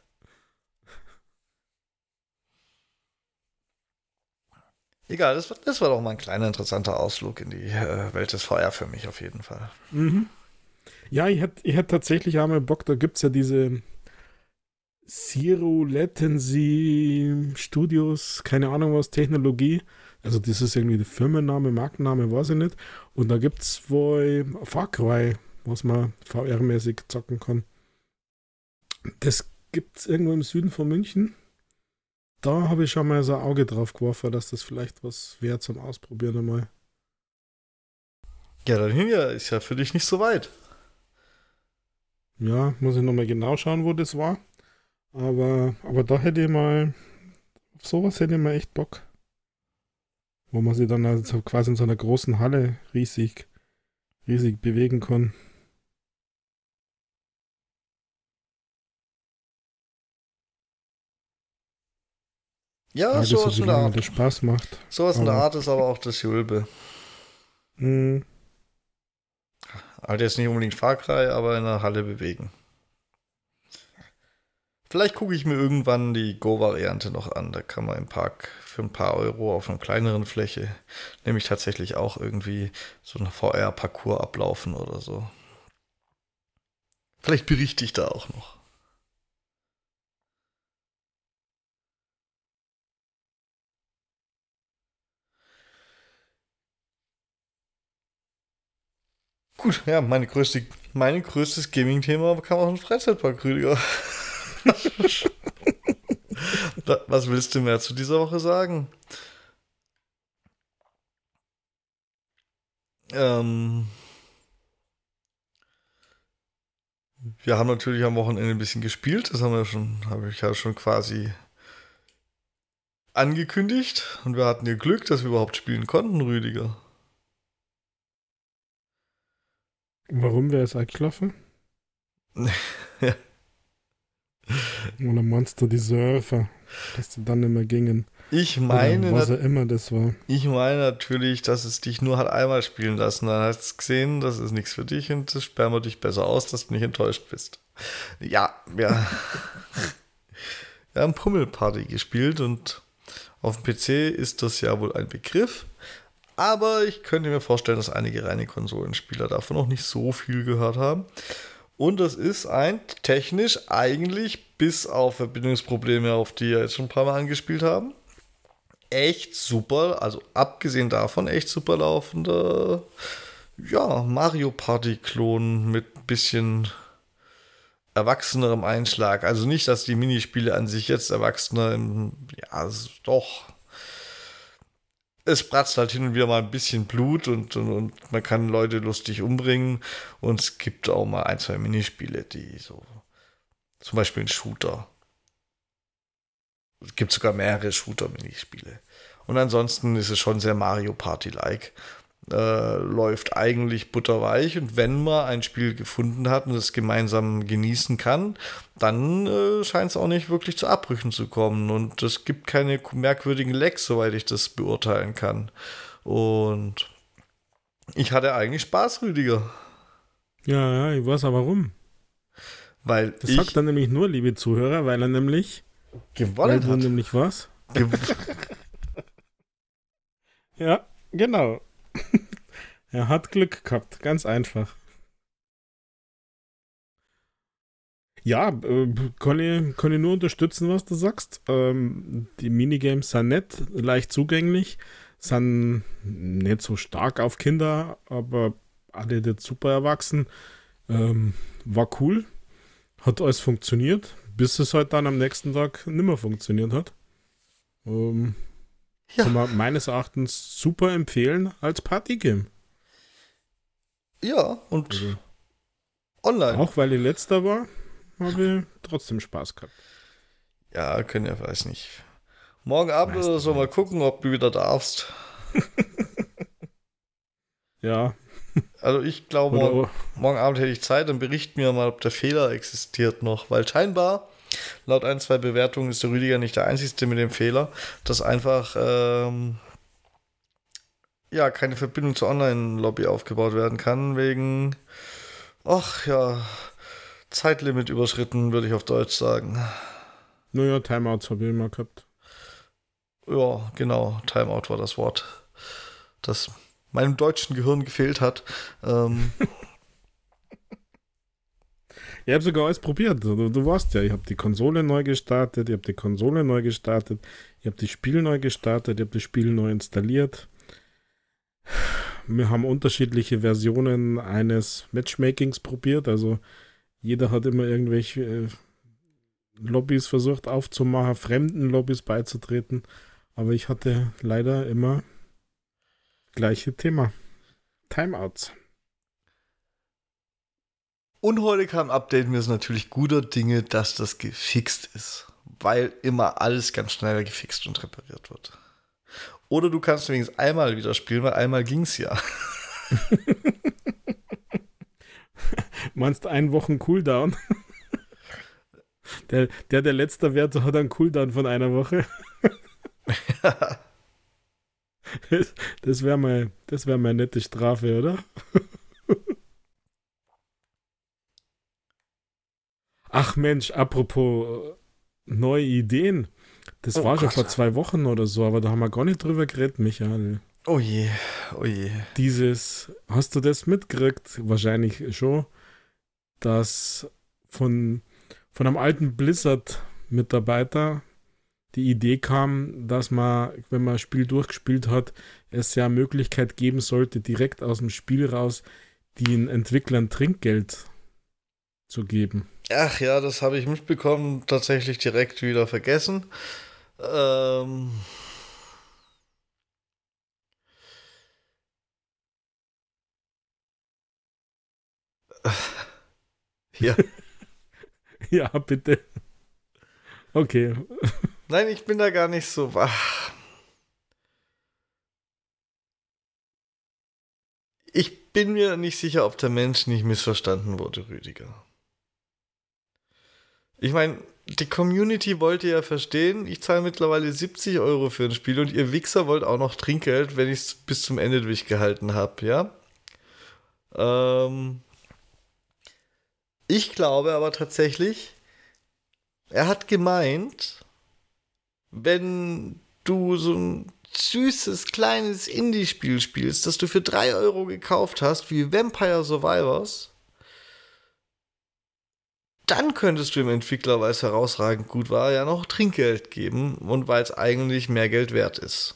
Egal, das war, das war doch mal ein kleiner interessanter Ausflug in die äh, Welt des V R für mich auf jeden Fall. Mhm. Ja, ich hätte ich hätt tatsächlich auch mal Bock, da gibt es ja diese Zero Latency Studios, keine Ahnung was, Technologie. Also das ist irgendwie der Firmenname, Markenname, weiß ich nicht. Und da gibt es wohl Far Cry, was man V R-mäßig zocken kann. Das gibt es irgendwo im Süden von München. Da habe ich schon mal so ein Auge drauf geworfen, dass das vielleicht was wäre zum Ausprobieren einmal. Ja, dann hier ist ja für dich nicht so weit. Ja, muss ich nochmal genau schauen, wo das war. Aber, aber da hätte ich mal, auf sowas hätte ich mal echt Bock. Wo man sich dann also quasi in so einer großen Halle riesig, riesig bewegen kann. Ja, Frage ist, sowas wie in der lange Art. das Spaß macht. Sowas in der Aber- Art ist aber auch das Julbe. Mh, Halt jetzt nicht unbedingt Far Cry, aber in der Halle bewegen. Vielleicht gucke ich mir irgendwann die Go-Variante noch an. Da kann man im Park für ein paar Euro auf einer kleineren Fläche nämlich tatsächlich auch irgendwie so einen V R-Parcours ablaufen oder so. Vielleicht berichte ich da auch noch. Gut, ja, meine größte, mein größtes Gaming-Thema kam aus dem Freizeitpark, Rüdiger. Was willst du mehr zu dieser Woche sagen? Ähm, wir haben natürlich am Wochenende ein bisschen gespielt. Das haben wir schon, habe ich ja schon quasi angekündigt. Und wir hatten ja Glück, dass wir überhaupt spielen konnten, Rüdiger. warum wäre es eingeschlafen? Ja. Oder meinst du die Surfer, dass die dann nicht mehr gingen? Ich meine, Oder was nat- auch immer das war. ich meine natürlich, dass es dich nur hat einmal spielen lassen. Dann hast du gesehen, das ist nichts für dich und das sperren wir dich besser aus, dass du nicht enttäuscht bist. Ja, wir, wir haben Pummelparty gespielt und auf dem P C ist das ja wohl ein Begriff. Aber ich könnte mir vorstellen, dass einige reine Konsolenspieler davon noch nicht so viel gehört haben. Und das ist ein technisch eigentlich, bis auf Verbindungsprobleme, auf die wir jetzt schon ein paar Mal angespielt haben, echt super, also abgesehen davon echt super laufender, ja, Mario Party-Klon mit ein bisschen erwachsenerem Einschlag. Also nicht, dass die Minispiele an sich jetzt erwachsener, im, ja, es ist doch, es pratzt halt hin und wieder mal ein bisschen Blut und, und, und man kann Leute lustig umbringen und es gibt auch mal ein, zwei Minispiele, die so, zum Beispiel ein Shooter. Es gibt sogar mehrere Shooter-Minispiele. Und ansonsten ist es schon sehr Mario Party-like. Äh, läuft eigentlich butterweich und wenn man ein Spiel gefunden hat und es gemeinsam genießen kann, dann äh, scheint es auch nicht wirklich zu Abbrüchen zu kommen und es gibt keine merkwürdigen Lags, soweit ich das beurteilen kann. Und ich hatte eigentlich Spaß, Rüdiger. Ja, ja, ich weiß auch warum. Weil Das ich sagt er nämlich nur, liebe Zuhörer, weil er nämlich, weil gewonnen du hat. nämlich was? Ge Ja, genau. Er hat Glück gehabt, ganz einfach. Ja, äh, kann, ich, kann ich nur unterstützen, was du sagst. Ähm, die Minigames sind nett, leicht zugänglich, sind nicht so stark auf Kinder, aber alle jetzt super erwachsen. Ähm, war cool. Hat alles funktioniert, bis es halt dann am nächsten Tag nicht mehr funktioniert hat. Ähm, Ja. Kann man meines Erachtens super empfehlen als Partygame. Ja, und Also, online. auch weil ich letzter war, habe ich trotzdem Spaß gehabt. Ja, können ja, weiß nicht. Morgen Abend Weißt oder du so mal nicht. gucken, ob du wieder darfst. Ja, Also ich glaube, morgen, oder morgen Abend hätte ich Zeit, dann bericht mir mal, ob der Fehler existiert noch. Weil scheinbar, laut ein, zwei Bewertungen, ist der Rüdiger nicht der Einzige mit dem Fehler, dass einfach ähm, ja keine Verbindung zur Online-Lobby aufgebaut werden kann, wegen, ach ja, Zeitlimit überschritten, würde ich auf Deutsch sagen. naja, Timeouts habe ich immer gehabt. Ja, genau, Timeout war das Wort, das meinem deutschen Gehirn gefehlt hat. Ähm, Ich habe sogar alles probiert. Du, du weißt ja, ich habe die Konsole neu gestartet, ich habe die Konsole neu gestartet, ich habe das Spiel neu gestartet, ich habe das Spiel neu installiert. Wir haben unterschiedliche Versionen eines Matchmakings probiert, also jeder hat immer irgendwelche äh, Lobbys versucht aufzumachen, fremden Lobbys beizutreten, aber ich hatte leider immer gleiche Thema. Timeouts. Und heute kam ein Update, mir ist natürlich guter Dinge, dass das gefixt ist. Weil immer alles ganz schnell gefixt und repariert wird. Oder du kannst wenigstens einmal wieder spielen, weil einmal ging es ja. Meinst du einen Wochen Cooldown? Der, der, der letzte Wert hat einen Cooldown von einer Woche. Das, das wäre mal, das wär mal eine nette Strafe, oder? Ach Mensch, apropos äh, neue Ideen. Das Oh war schon Gott. vor zwei Wochen oder so, aber da haben wir gar nicht drüber geredet, Michael. Oh je, oh je. Dieses, hast du das mitgekriegt? Wahrscheinlich schon, dass von, von einem alten Blizzard-Mitarbeiter die Idee kam, dass man, wenn man ein Spiel durchgespielt hat, es ja Möglichkeit geben sollte, direkt aus dem Spiel raus den Entwicklern Trinkgeld zu geben. Ach ja, das habe ich mitbekommen, tatsächlich direkt wieder vergessen. Ähm. Ja. Ja, bitte. Okay. Nein, ich bin da gar nicht so. Ach. Ich bin mir nicht sicher, ob der Mensch nicht missverstanden wurde, Rüdiger. Ich meine, die Community wollte ja verstehen, ich zahle mittlerweile siebzig Euro für ein Spiel und ihr Wichser wollt auch noch Trinkgeld, wenn ich es bis zum Ende durchgehalten habe, ja? Ähm, ich glaube aber tatsächlich, er hat gemeint, wenn du so ein süßes, kleines Indie-Spiel spielst, das du für drei Euro gekauft hast, wie Vampire Survivors, dann könntest du dem Entwickler, weil es herausragend gut war, ja noch Trinkgeld geben und weil es eigentlich mehr Geld wert ist.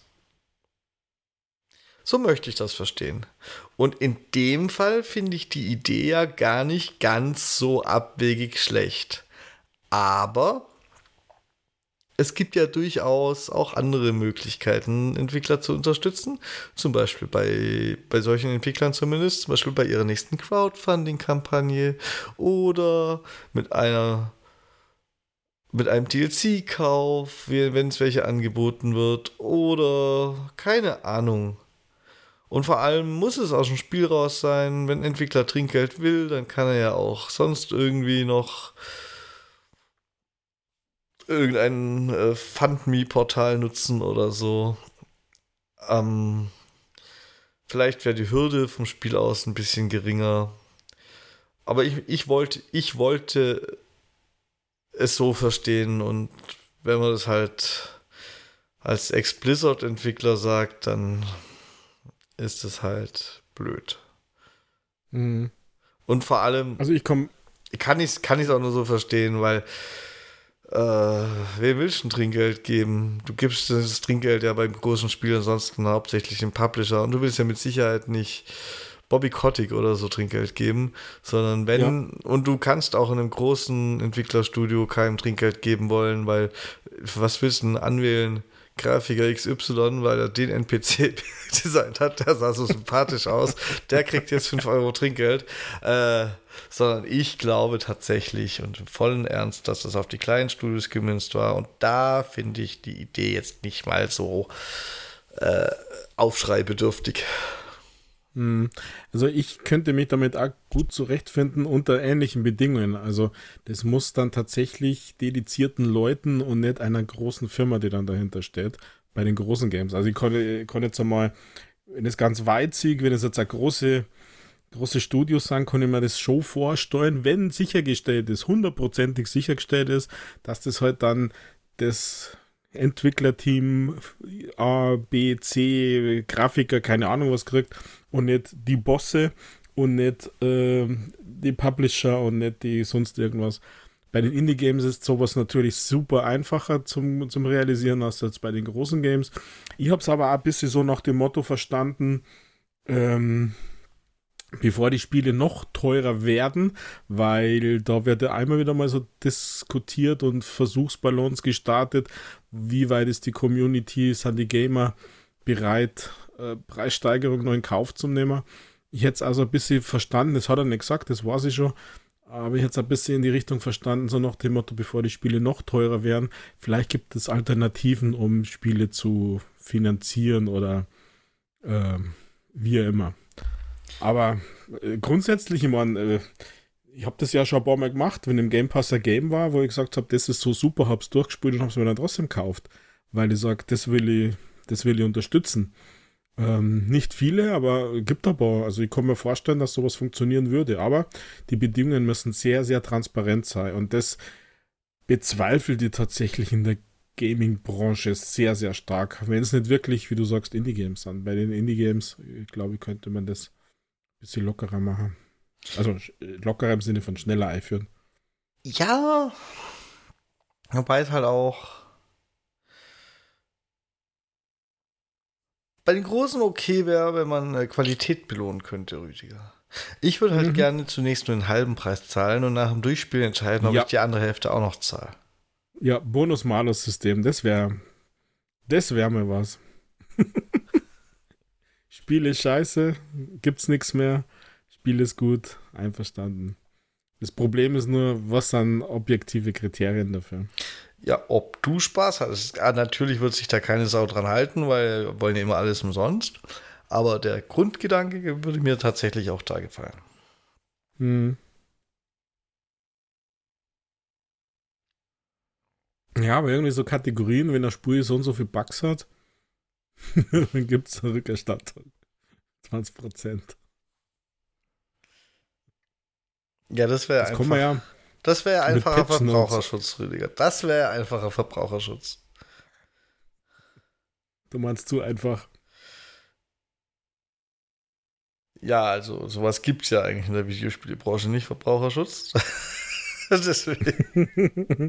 So möchte ich das verstehen. Und in dem Fall finde ich die Idee ja gar nicht ganz so abwegig schlecht. Aber es gibt ja durchaus auch andere Möglichkeiten, Entwickler zu unterstützen. Zum Beispiel bei, bei solchen Entwicklern zumindest, zum Beispiel bei ihrer nächsten Crowdfunding-Kampagne oder mit einer mit einem D L C-Kauf, wenn es welche angeboten wird oder keine Ahnung. Und vor allem muss es aus dem Spiel raus sein, wenn ein Entwickler Trinkgeld will, dann kann er ja auch sonst irgendwie noch irgendein äh, Fund-Me-Portal nutzen oder so. Ähm, vielleicht wäre die Hürde vom Spiel aus ein bisschen geringer. Aber ich, ich, wollte, ich wollte es so verstehen und wenn man das halt als Ex-Blizzard-Entwickler sagt, dann ist es halt blöd. Mhm. Und vor allem Also ich komme... kann ich es kann ich's auch nur so verstehen, weil Äh, wer willst du ein Trinkgeld geben? Du gibst das Trinkgeld ja beim großen Spiel ansonsten hauptsächlich dem Publisher und du willst ja mit Sicherheit nicht Bobby Kotick oder so Trinkgeld geben, sondern wenn, ja. Und du kannst auch in einem großen Entwicklerstudio keinem Trinkgeld geben wollen, weil, was willst du denn anwählen? Grafiker X Y, weil er den N P C designt hat, der sah so sympathisch aus, der kriegt jetzt fünf Euro Trinkgeld, äh, sondern ich glaube tatsächlich und im vollen Ernst, dass das auf die kleinen Studios gemünzt war und da finde ich die Idee jetzt nicht mal so äh, aufschreibedürftig. Also ich könnte mich damit auch gut zurechtfinden unter ähnlichen Bedingungen. Also das muss dann tatsächlich dedizierten Leuten und nicht einer großen Firma, die dann dahinter steht, bei den großen Games. Also ich kann, ich kann jetzt einmal, wenn es ganz weit sieht, wenn es jetzt eine große, große Studios sind, kann ich mir das schon vorstellen, wenn sichergestellt ist, hundertprozentig sichergestellt ist, dass das halt dann das Entwicklerteam A, B, C, Grafiker, keine Ahnung was kriegt und nicht die Bosse und nicht äh, die Publisher und nicht die sonst irgendwas. Bei den Indie-Games ist sowas natürlich super einfacher zum, zum Realisieren als jetzt bei den großen Games. Ich habe es aber auch ein bisschen so nach dem Motto verstanden, ähm, bevor die Spiele noch teurer werden, weil da wird ja einmal wieder mal so diskutiert und Versuchsballons gestartet, wie weit ist die Community, sind die Gamer bereit, äh, Preissteigerung noch in Kauf zu nehmen. Ich hätte es also ein bisschen verstanden, das hat er nicht gesagt, das weiß ich schon, aber ich hätte es ein bisschen in die Richtung verstanden, so nach dem Motto, bevor die Spiele noch teurer werden, vielleicht gibt es Alternativen, um Spiele zu finanzieren oder äh, wie auch immer. Aber äh, grundsätzlich, ich meine, äh, ich habe das ja schon ein paar Mal gemacht, wenn im Game Pass ein Game war, wo ich gesagt habe, das ist so super, habe es durchgespielt und habe es mir dann trotzdem gekauft, weil ich sage, das will ich, das will ich unterstützen. Ähm, nicht viele, aber gibt ein paar. Also ich kann mir vorstellen, dass sowas funktionieren würde, aber die Bedingungen müssen sehr, sehr transparent sein und das bezweifelt ich tatsächlich in der Gaming-Branche sehr, sehr stark. Wenn es nicht wirklich, wie du sagst, Indie-Games sind. Bei den Indie-Games, ich glaube, könnte man das ein bisschen lockerer machen. Also lockerer im Sinne von schneller einführen. Ja, wobei es halt auch bei den Großen okay wäre, wenn man äh, Qualität belohnen könnte, Rüdiger. Ich würde halt mhm. gerne zunächst nur den halben Preis zahlen und nach dem Durchspielen entscheiden, ob ja. ich die andere Hälfte auch noch zahle. Ja, Bonus-Malus-System, das wäre das wäre mal was. Spiel ist scheiße, gibt's nichts mehr, Spiel ist gut, einverstanden. Das Problem ist nur, was sind objektive Kriterien dafür? Ja, ob du Spaß hast. Ja, natürlich wird sich da keine Sau dran halten, weil wir wollen ja immer alles umsonst. Aber der Grundgedanke würde mir tatsächlich auch da gefallen. Hm. Ja, aber irgendwie so Kategorien, wenn der Spiel so und so viel Bugs hat, dann gibt es eine Rückerstattung. zwanzig Prozent. Ja, das wäre einfach. Ja das wäre einfacher Verbraucherschutz, Rüdiger. Das wäre einfacher Verbraucherschutz. Du meinst zu einfach. Ja, also sowas gibt es ja eigentlich in der Videospielebranche nicht, Verbraucherschutz. Deswegen.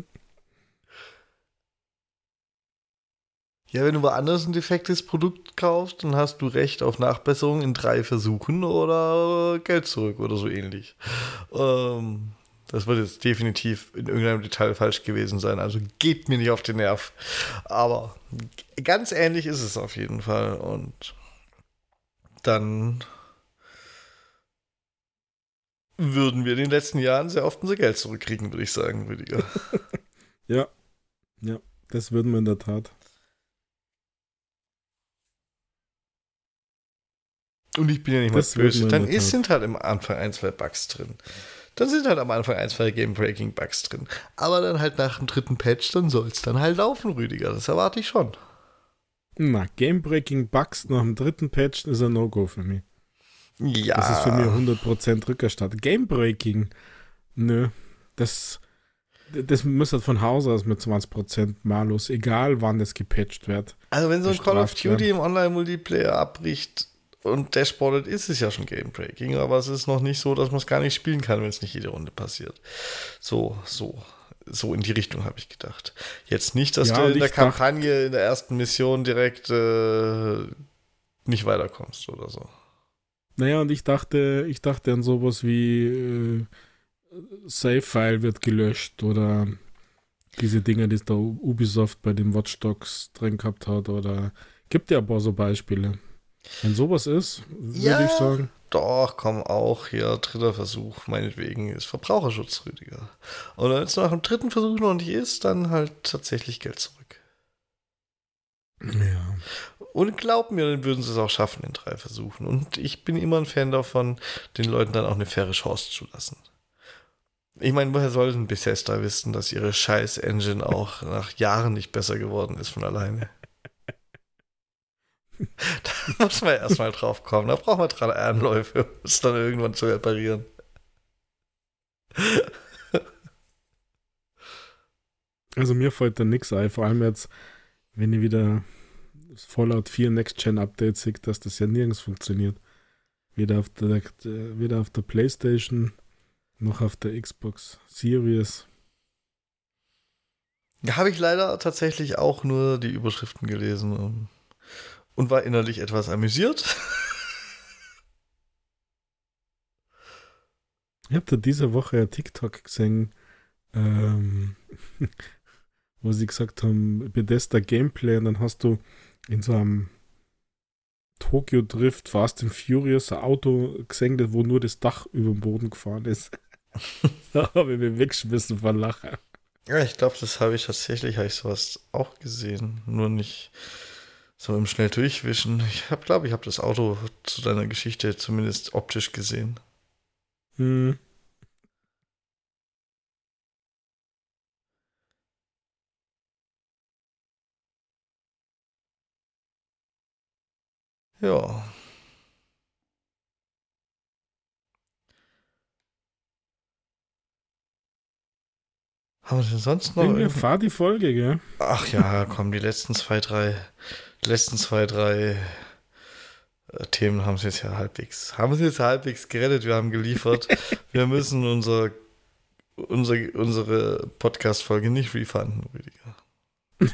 Ja, wenn du woanders ein defektes Produkt kaufst, dann hast du Recht auf Nachbesserung in drei Versuchen oder Geld zurück oder so ähnlich. Ähm, das wird jetzt definitiv in irgendeinem Detail falsch gewesen sein, also geht mir nicht auf den Nerv. Aber ganz ähnlich ist es auf jeden Fall und dann würden wir in den letzten Jahren sehr oft unser Geld zurückkriegen, würde ich sagen, Rüdiger. Ja, ja, das würden wir in der Tat. Und ich bin ja nicht mal böse. Dann ist, sind halt am Anfang ein, zwei Bugs drin. Dann sind halt am Anfang ein, zwei Game-Breaking-Bugs drin. Aber dann halt nach dem dritten Patch, dann soll es dann halt laufen, Rüdiger. Das erwarte ich schon. Na, Game-Breaking-Bugs nach dem dritten Patch ist ein No-Go für mich. Ja. Das ist für mich hundert Prozent Rückerstattung. Game-Breaking, nö. Das, das muss halt von Haus aus mit zwanzig Prozent malus, egal wann das gepatcht wird. Also wenn so ein Call of Duty werden. Im Online-Multiplayer abbricht und dashboardet, ist es ja schon Game-Breaking, aber es ist noch nicht so, dass man es gar nicht spielen kann, wenn es nicht jede Runde passiert. So, so. So in die Richtung habe ich gedacht. Jetzt nicht, dass ja, du in der Kampagne, dachte, in der ersten Mission direkt äh, nicht weiterkommst oder so. Naja, und ich dachte, ich dachte an sowas wie äh, Save-File wird gelöscht oder diese Dinge, die es da Ubisoft bei den Watch Dogs drin gehabt hat, oder gibt ja ein paar so Beispiele. Wenn sowas ist, würde Ja, ich sagen. doch, komm auch hier, dritter Versuch, meinetwegen, ist Verbraucherschutz, Rüdiger. Und wenn es nach dem dritten Versuch noch nicht ist, dann halt tatsächlich Geld zurück. Ja. Und glaub mir, dann würden sie es auch schaffen in drei Versuchen. Und ich bin immer ein Fan davon, den Leuten dann auch eine faire Chance zu lassen. Ich meine, woher sollten Bethesda wissen, dass ihre Scheiß-Engine auch nach Jahren nicht besser geworden ist von alleine? Da muss man erstmal drauf kommen. Da braucht man dran Anläufe, um es dann irgendwann zu reparieren. Also mir fällt da nichts ein, vor allem jetzt, wenn ich wieder das Fallout vier Next-Gen-Update sehe, dass das ja nirgends funktioniert. Weder auf der, weder auf der PlayStation noch auf der Xbox Series. Da habe ich leider tatsächlich auch nur die Überschriften gelesen und war innerlich etwas amüsiert. Ich habe da diese Woche ein TikTok gesehen, ähm, wo sie gesagt haben, Bethesda Gameplay, und dann hast du in so einem Tokyo Drift Fast and Furious ein Auto gesehen, wo nur das Dach über dem Boden gefahren ist. Da habe ich mich weggeschmissen vor Lachen. Ja, ich glaube, das habe ich tatsächlich, habe ich sowas auch gesehen. Nur nicht so im schnell durchwischen. Ich habe, glaube ich, habe das Auto zu deiner Geschichte zumindest optisch gesehen. Hm. Ja. Haben wir denn sonst noch Irgendwie irgend- fahr die Folge, gell? Ach ja, komm, die letzten zwei, drei, die letzten zwei, drei äh, Themen haben sie jetzt ja halbwegs, haben sie jetzt halbwegs gerettet, wir haben geliefert. Wir müssen unser, unser, unsere Podcast-Folge nicht refunden, Rüdiger.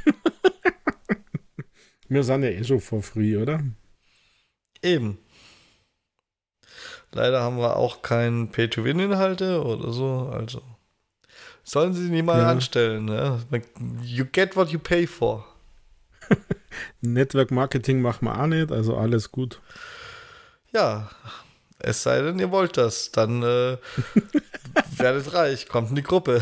Wir sind ja eh schon for free, oder? Eben. Leider haben wir auch keinen Pay-to-Win-Inhalte oder so, also sollen sie nicht mal Ja. anstellen, ne? You get what you pay for. Network Marketing machen wir auch nicht, also alles gut. Ja, es sei denn, ihr wollt das, dann äh, werdet reich, kommt in die Gruppe.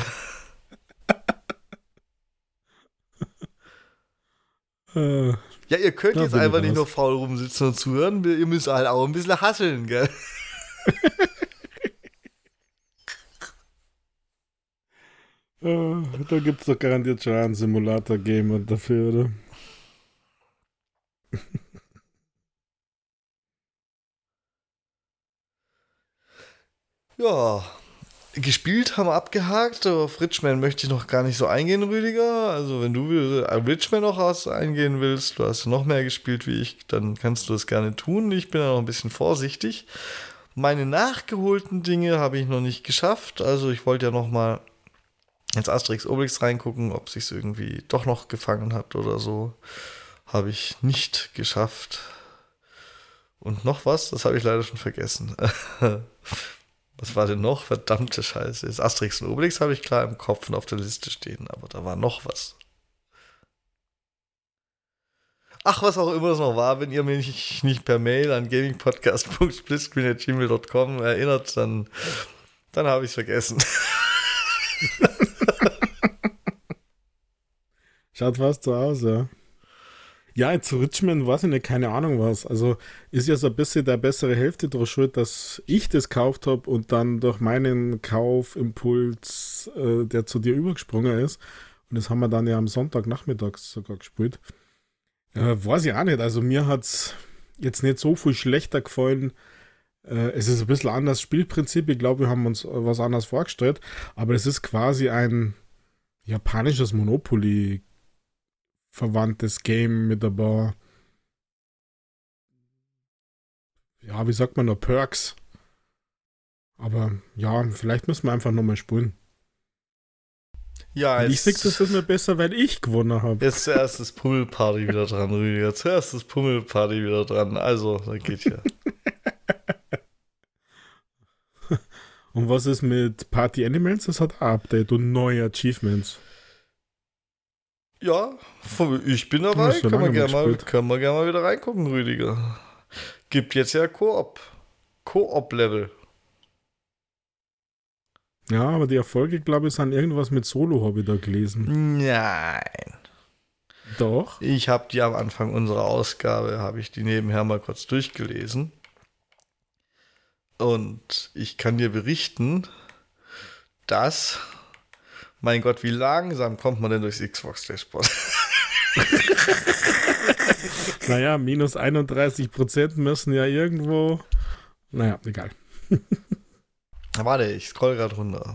Äh, Ja, ihr könnt Da jetzt bin ich einfach nicht raus. nur faul rumsitzen und zuhören, ihr müsst halt auch ein bisschen hasseln, gell? äh, da gibt es doch garantiert schon einen Simulator-Gamer dafür, oder? Ja, gespielt haben wir abgehakt, aber auf Richman möchte ich noch gar nicht so eingehen, Rüdiger. Also wenn du auf Richman noch was eingehen willst, du hast noch mehr gespielt wie ich, dann kannst du das gerne tun. Ich bin da noch ein bisschen vorsichtig. Meine nachgeholten Dinge habe ich noch nicht geschafft. Also ich wollte ja noch mal ins Asterix Obelix reingucken, ob sich's irgendwie doch noch gefangen hat oder so. Habe ich nicht geschafft. Und noch was? Das habe ich leider schon vergessen. Was war denn noch? Verdammte Scheiße. Das Asterix und Obelix habe ich klar im Kopf und auf der Liste stehen, aber da war noch was. Ach, was auch immer es noch war, wenn ihr mich nicht per Mail an gamingpodcast punkt splitscreen at gmail punkt com erinnert, dann, dann habe ich es vergessen. Schaut fast so aus, ja. Ja, zu Richmond weiß ich nicht, keine Ahnung was. Also ist ja so ein bisschen der bessere Hälfte drauf schuld, dass ich das gekauft habe und dann durch meinen Kaufimpuls, äh, der zu dir übergesprungen ist. Und das haben wir dann ja am Sonntagnachmittag sogar gespielt. Äh, weiß ich auch nicht. Also mir hat es jetzt nicht so viel schlechter gefallen. Äh, es ist ein bisschen anders Spielprinzip. Ich glaube, wir haben uns was anderes vorgestellt. Aber es ist quasi ein japanisches Monopoly verwandtes Game mit ein paar, ja, wie sagt man noch, Perks. Aber ja, vielleicht müssen wir einfach nochmal spielen. Ja, Und ich sehe, das ist mir besser, weil ich gewonnen habe. Jetzt zuerst das Pummelparty wieder dran, Rüdiger. Zuerst das Pummelparty wieder dran. Also, da geht ja. Und was ist mit Party Animals? Das hat ein Update und neue Achievements. Ja, ich bin dabei. So können, wir gerne mal, gespielt. können wir gerne mal wieder reingucken, Rüdiger. Gibt jetzt ja Koop. Koop-Level. Ja, aber die Erfolge, glaube ich, sind irgendwas mit Solo, habe ich da gelesen. Nein. Doch. Ich habe die am Anfang unserer Ausgabe, habe ich die nebenher mal kurz durchgelesen. Und ich kann dir berichten, dass, mein Gott, wie langsam kommt man denn durchs Xbox-Dashboard? Naja, minus einunddreißig Prozent müssen ja irgendwo. Naja, egal. Warte, ich scroll gerade runter.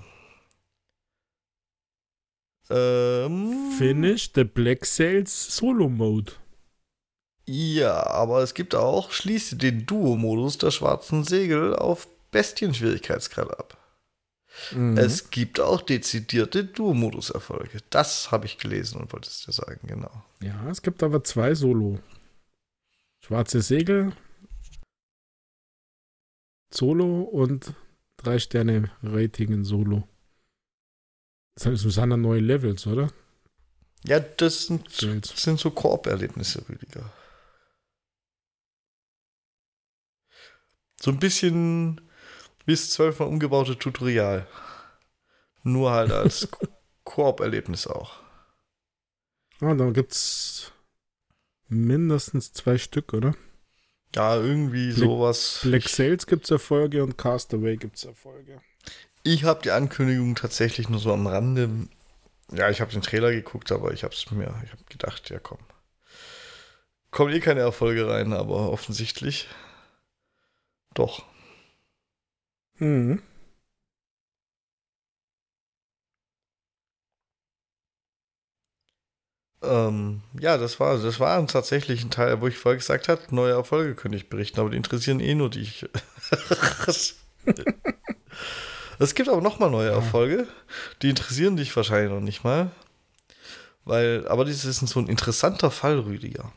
Ähm, Finish the Black Sails Solo Mode. Ja, aber es gibt auch, schließe den Duo-Modus der schwarzen Segel auf Bestien-Schwierigkeitsgrad ab. Mhm. Es gibt auch dezidierte Duo-Modus-Erfolge. Das habe ich gelesen und wollte es dir sagen, genau. Ja, es gibt aber zwei Solo. Schwarze Segel, Solo und drei Sterne Rating in Solo. Das heißt, es sind dann neue Levels, oder? Ja, das sind, Sales. das sind so Koop-Erlebnisse, Rüdiger. So ein bisschen wie das zwölfmal umgebaute Tutorial. Nur halt als Koop-Erlebnis auch. Ah, da gibt's mindestens zwei Stück, oder? Ja, irgendwie Black- sowas. Black Ich, Sails gibt's Erfolge und Castaway gibt's Erfolge. ich habe die Ankündigung tatsächlich nur so am Rande. Ja, ich habe den Trailer geguckt, aber ich habe es mir, ich habe gedacht, ja komm. Kommen eh keine Erfolge rein, aber offensichtlich doch. Mhm. Ähm, ja, das war, das war tatsächlich ein Teil, wo ich vorher gesagt habe, neue Erfolge könnte ich berichten, aber die interessieren eh nur dich. Es gibt aber nochmal neue Erfolge, die interessieren dich wahrscheinlich noch nicht mal. Weil, aber das ist so ein interessanter Fall, Rüdiger.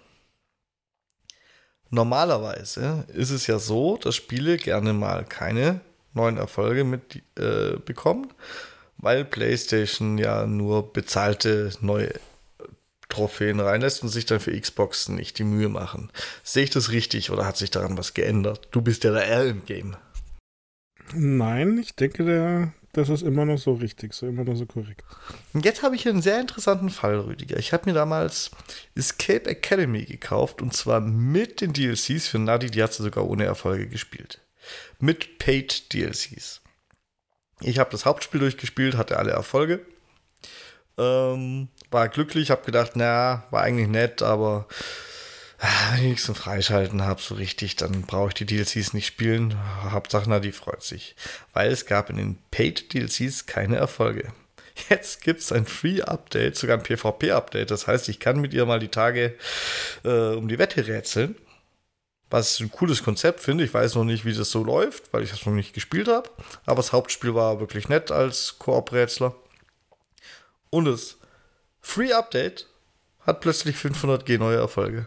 Normalerweise ist es ja so, dass Spiele gerne mal keine neuen Erfolge mit äh, bekommen, weil PlayStation ja nur bezahlte neue Trophäen reinlässt und sich dann für Xbox nicht die Mühe machen. Sehe ich das richtig oder hat sich daran was geändert? Du bist ja der R im Game. Nein, ich denke, der, das ist immer noch so richtig, so immer noch so korrekt. Und jetzt habe ich hier einen sehr interessanten Fall, Rüdiger. Ich habe mir damals Escape Academy gekauft und zwar mit den D L Cs für Nadi, die hat sie sogar ohne Erfolge gespielt. Mit Paid D L Cs. Ich habe das Hauptspiel durchgespielt, hatte alle Erfolge. Ähm, war glücklich, habe gedacht, naja, war eigentlich nett, aber wenn ich nichts zum Freischalten habe, so richtig, dann brauche ich die D L Cs nicht spielen. Hauptsache, Nadi freut sich. Weil es gab in den Paid D L Cs keine Erfolge. Jetzt gibt es ein Free-Update, sogar ein PvP-Update. Das heißt, ich kann mit ihr mal die Tage äh, um die Wette rätseln. Was ein cooles Konzept finde. Ich weiß noch nicht, wie das so läuft, weil ich das noch nicht gespielt habe. Aber das Hauptspiel war wirklich nett als Koop-Rätsler. Und das Free-Update hat plötzlich fünfhundert G neue Erfolge.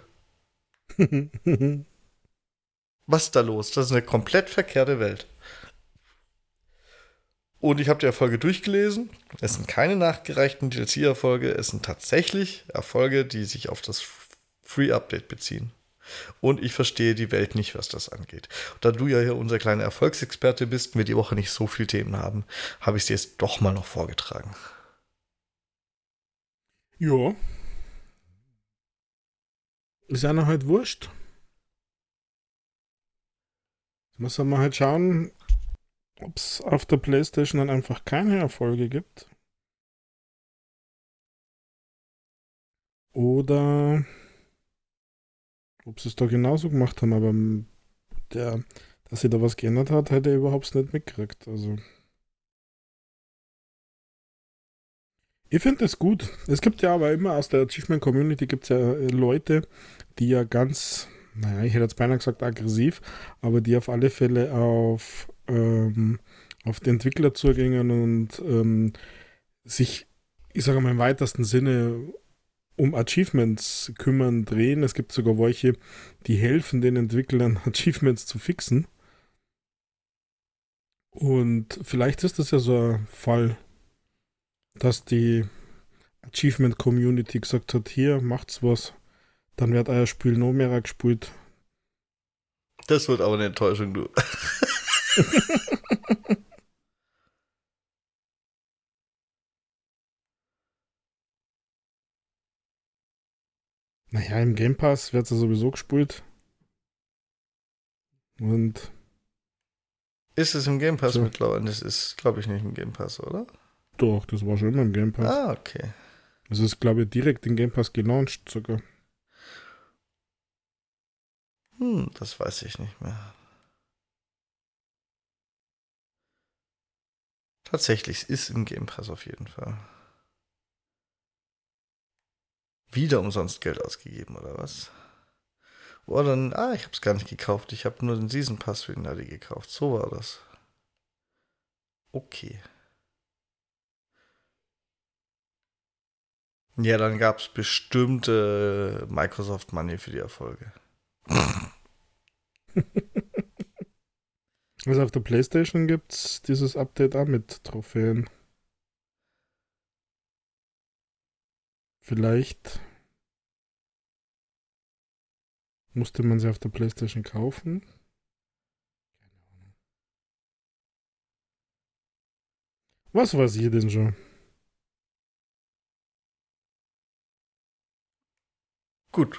Was ist da los? Das ist eine komplett verkehrte Welt. Und ich habe die Erfolge durchgelesen. Es sind keine nachgereichten D L C-Erfolge. Es sind tatsächlich Erfolge, die sich auf das Free-Update beziehen. Und ich verstehe die Welt nicht, was das angeht. Da du ja hier unser kleiner Erfolgsexperte bist und wir die Woche nicht so viele Themen haben, habe ich sie jetzt doch mal noch vorgetragen. Ja. Ist einer halt wurscht. Jetzt muss man halt schauen, ob es auf der PlayStation dann einfach keine Erfolge gibt. Oder ob sie es da genauso gemacht haben, aber der, dass sie da was geändert hat, hätte er überhaupt nicht mitgekriegt. Also. Ich finde das gut. Es gibt ja aber immer aus der Achievement-Community gibt es ja Leute, die ja ganz, naja, ich hätte jetzt beinahe gesagt aggressiv, aber die auf alle Fälle auf, ähm, auf die Entwickler zugehen und ähm, sich, ich sage mal im weitesten Sinne, um Achievements kümmern, drehen. Es gibt sogar welche, die helfen den Entwicklern, Achievements zu fixen. Und vielleicht ist das ja so ein Fall, dass die Achievement Community gesagt hat, hier, macht's was, dann wird euer Spiel noch mehr gespielt. Das wird aber eine Enttäuschung, du. Naja, im Game Pass wird es ja sowieso gespielt. Und Ist es im Game Pass so. mittlerweile? Das ist, glaube ich, nicht im Game Pass, oder? Doch, das war schon immer im Game Pass. Ah, okay. Es ist, glaube ich, direkt in Game Pass gelauncht sogar. Hm, das weiß ich nicht mehr. Tatsächlich, es ist im Game Pass auf jeden Fall. Wieder umsonst Geld ausgegeben, oder was? Oder dann, ah, ich habe es gar nicht gekauft. Ich habe nur den Season Pass für den Nadi gekauft. So war das. Okay. Ja, dann gab es bestimmte Microsoft Money für die Erfolge. Also auf der PlayStation gibt es dieses Update auch mit Trophäen. Vielleicht musste man sie auf der PlayStation kaufen. Was weiß ich denn schon? Gut.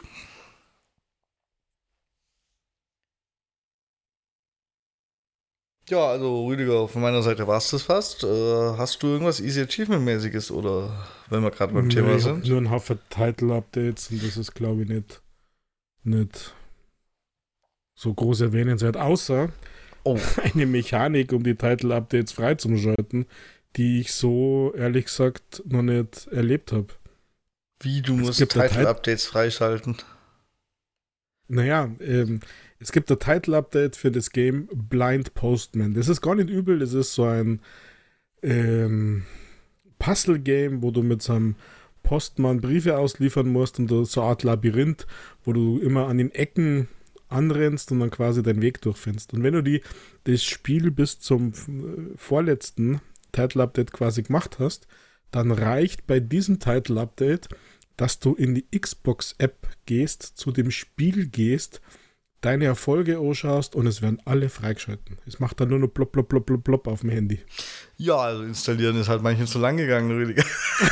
Ja, also Rüdiger, von meiner Seite war es das fast. Äh, hast du irgendwas Easy Achievement-mäßiges oder wenn wir gerade beim Nee, Thema ich hab sind? nur ein Haufen Title-Updates und das ist, glaube ich, nicht, nicht so groß erwähnenswert, außer Oh, eine Mechanik, um die Title-Updates freizuschalten, die ich so, ehrlich gesagt, noch nicht erlebt habe. wie du Es musst gibt ein Title-Updates freischalten. Naja, ähm, es gibt ein Title-Update für das Game Blind Postman. Das ist gar nicht übel, das ist so ein ähm, Puzzle-Game, wo du mit so einem Postmann Briefe ausliefern musst und so eine Art Labyrinth, wo du immer an den Ecken anrennst und dann quasi deinen Weg durchfindest. Und wenn du die, das Spiel bis zum äh, vorletzten Title-Update quasi gemacht hast, dann reicht bei diesem Title-Update, dass du in die Xbox-App gehst, zu dem Spiel gehst, deine Erfolge anschaust und es werden alle freigeschalten. Es macht dann nur noch plopp, plopp, plopp, plopp, plopp auf dem Handy. Ja, also installieren ist halt manchen zu lang gegangen, Rüdiger.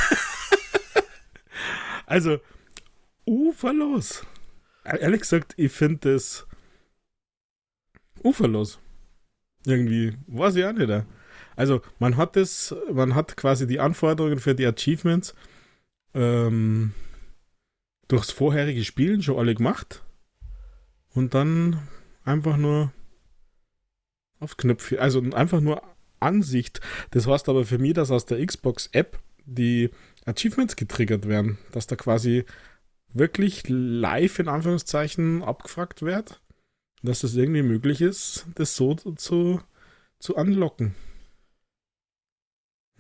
Also, uferlos. Ehrlich gesagt, ich finde das uferlos. Irgendwie, weiß ich auch nicht. Also, man hat das, man hat quasi die Anforderungen für die Achievements ähm, durchs vorherige Spielen schon alle gemacht und dann einfach nur auf Knöpfe, also einfach nur Ansicht. Das heißt aber für mich, dass aus der Xbox-App die Achievements getriggert werden, dass da quasi wirklich live in Anführungszeichen abgefragt wird, dass es irgendwie möglich ist, das so zu, zu unlocken. Also,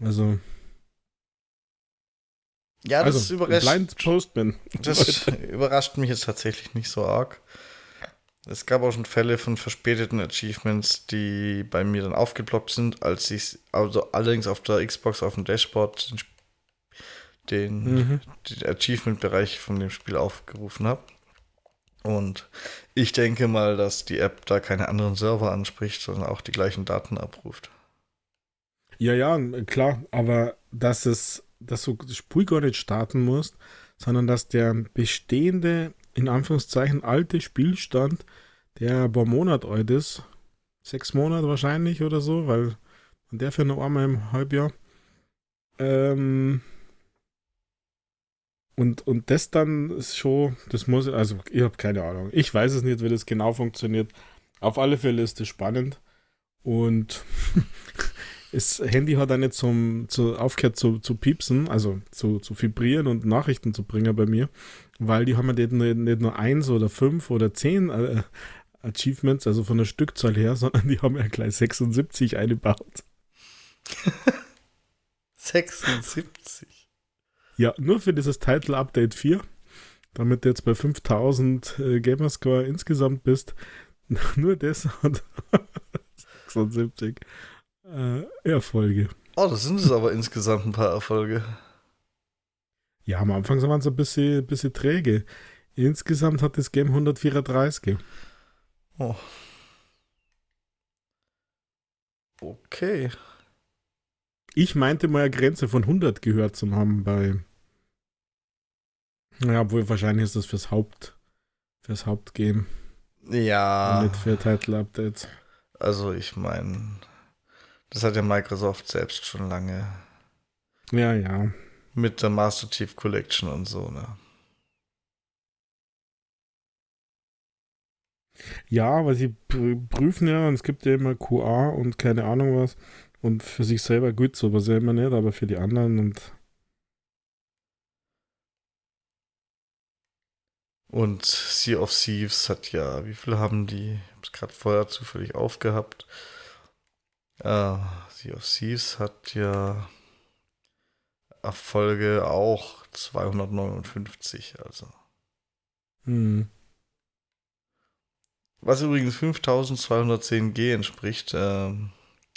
Ja, das also überrascht, Blind Postman. das überrascht mich jetzt tatsächlich nicht so arg. Es gab auch schon Fälle von verspäteten Achievements, die bei mir dann aufgeploppt sind, als ich also allerdings auf der Xbox auf dem Dashboard den, den, Mhm. den Achievement-Bereich von dem Spiel aufgerufen habe. Und ich denke mal, dass die App da keine anderen Server anspricht, sondern auch die gleichen Daten abruft. Ja, ja, klar, aber dass es, dass du das Spiel gar nicht starten musst, sondern dass der bestehende, in Anführungszeichen, alte Spielstand, der ein paar Monate alt ist, sechs Monate wahrscheinlich oder so, weil der für noch einmal im Halbjahr, ähm, und, und das dann ist schon, das muss, also ich habe keine Ahnung. Ich weiß es nicht, wie das genau funktioniert. Auf alle Fälle ist das spannend und das Handy hat auch nicht zum, zu, aufgehört zu, zu piepsen, also zu, zu vibrieren und Nachrichten zu bringen bei mir, weil die haben ja nicht, nicht, nicht nur eins oder fünf oder zehn äh, Achievements, also von der Stückzahl her, sondern die haben ja gleich sechsundsiebzig eingebaut. sechsundsiebzig? Ja, nur für dieses Title Update vier, damit du jetzt bei fünftausend äh, Gamerscore insgesamt bist, nur das hat sechsundsiebzig. äh, Erfolge. Oh, das sind es aber insgesamt ein paar Erfolge. Ja, am Anfang waren sie ein bisschen, bisschen träge. Insgesamt hat das Game hundertvierunddreißig. Oh. Okay. Ich meinte mal eine Grenze von hundert gehört zu haben bei. Ja, obwohl wahrscheinlich ist das fürs Haupt, fürs Hauptgame. Ja. Und nicht für Title-Updates. Also ich meine, das hat ja Microsoft selbst schon lange. Ja, ja. Mit der Master Chief Collection und so, ne? Ja, aber sie prüfen ja, und es gibt ja immer Q A und keine Ahnung was. Und für sich selber gut so, aber selber nicht, aber für die anderen und. Und Sea of Thieves hat ja, wie viel haben die? Ich habe es gerade vorher zufällig aufgehabt. Uh, sea of Thieves hat ja Erfolge auch zweihundertneunundfünfzig, also. Hm. Was übrigens fünftausendzweihundertzehn G entspricht. Ähm,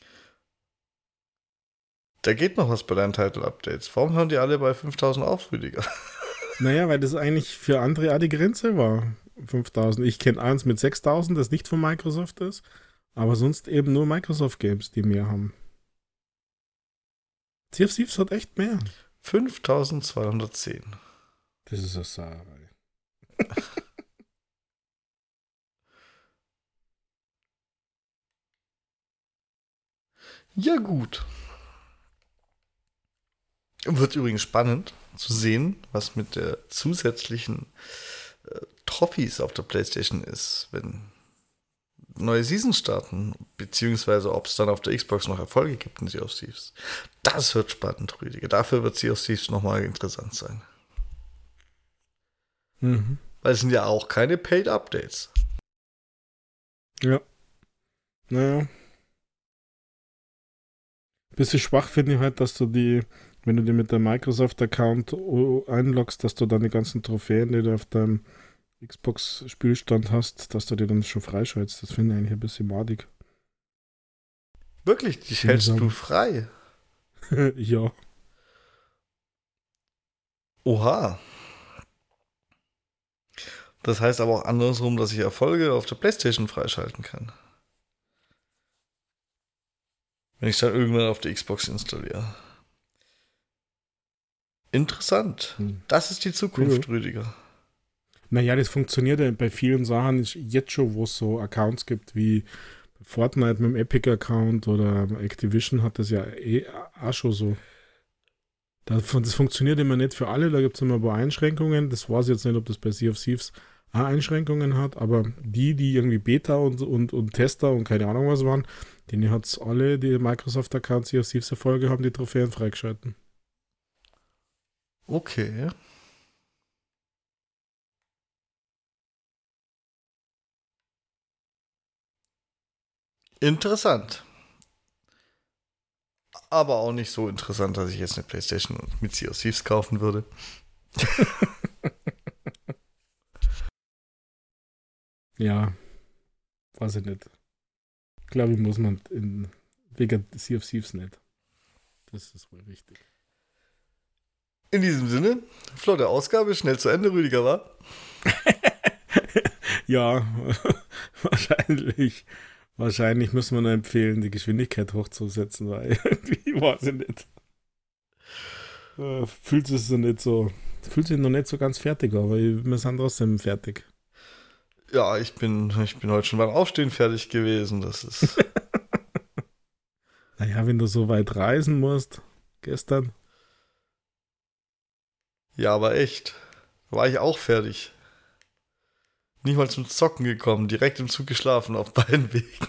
da geht noch was bei deinen Title-Updates. Warum hören die alle bei fünftausend auf, Rüdiger? Naja, weil das eigentlich für andere auch die Grenze war. fünftausend. Ich kenne eins mit sechstausend, das nicht von Microsoft ist. Aber sonst eben nur Microsoft-Games, die mehr haben. Sea of Thieves hat echt mehr. fünftausendzweihundertzehn. Das ist eine Sauerei. Ja, gut. Wird übrigens spannend zu sehen, was mit der zusätzlichen äh, Trophys auf der PlayStation ist, wenn neue Seasons starten, beziehungsweise ob es dann auf der Xbox noch Erfolge gibt in Sea of Thieves. Das wird spannend, Rüdiger. Dafür wird Sea of Thieves nochmal interessant sein. Mhm. Weil es sind ja auch keine Paid Updates. Ja. Naja. Bisschen schwach finde ich halt, dass du die, wenn du dir mit deinem Microsoft-Account einloggst, dass du dann die ganzen Trophäen, die du auf deinem Xbox-Spielstand hast, dass du die dann schon freischaltest. Das finde ich eigentlich ein bisschen madig. Wirklich, die hältst du frei? Ja. Oha. Das heißt aber auch andersrum, dass ich Erfolge auf der PlayStation freischalten kann. Wenn ich dann irgendwann auf der Xbox installiere. Interessant. Hm. Das ist die Zukunft, Ja. Rüdiger. Naja, das funktioniert ja bei vielen Sachen jetzt schon, wo es so Accounts gibt, wie Fortnite mit dem Epic-Account oder Activision hat das ja eh auch schon so. Das, das funktioniert immer nicht für alle, da gibt es immer ein paar Einschränkungen. Das weiß ich jetzt nicht, ob das bei Sea of Thieves auch Einschränkungen hat, aber die, die irgendwie Beta und, und, und Tester und keine Ahnung was waren, denen hat es alle, die Microsoft-Accounts Sea of Thieves Erfolge haben, die Trophäen freigeschalten. Okay. Interessant. Aber auch nicht so interessant, dass ich jetzt eine PlayStation mit Sea of Thieves kaufen würde. Ja, weiß ich nicht. Ich glaube, ich muss man in wegen Sea of Thieves nicht. Das ist wohl richtig. In diesem Sinne, flotte Ausgabe, schnell zu Ende, Rüdiger, wa? Ja, wahrscheinlich. Wahrscheinlich müssen wir nur empfehlen, die Geschwindigkeit hochzusetzen, weil irgendwie weiß ich nicht. Äh, fühlt sich so nicht so, fühlt sich noch nicht so ganz fertig, aber wir sind trotzdem fertig. Ja, ich bin, ich bin heute schon beim Aufstehen fertig gewesen. Das ist. Naja, wenn du so weit reisen musst, gestern. Ja, aber echt. War ich auch fertig. Nicht mal zum Zocken gekommen, direkt im Zug geschlafen auf beiden Wegen.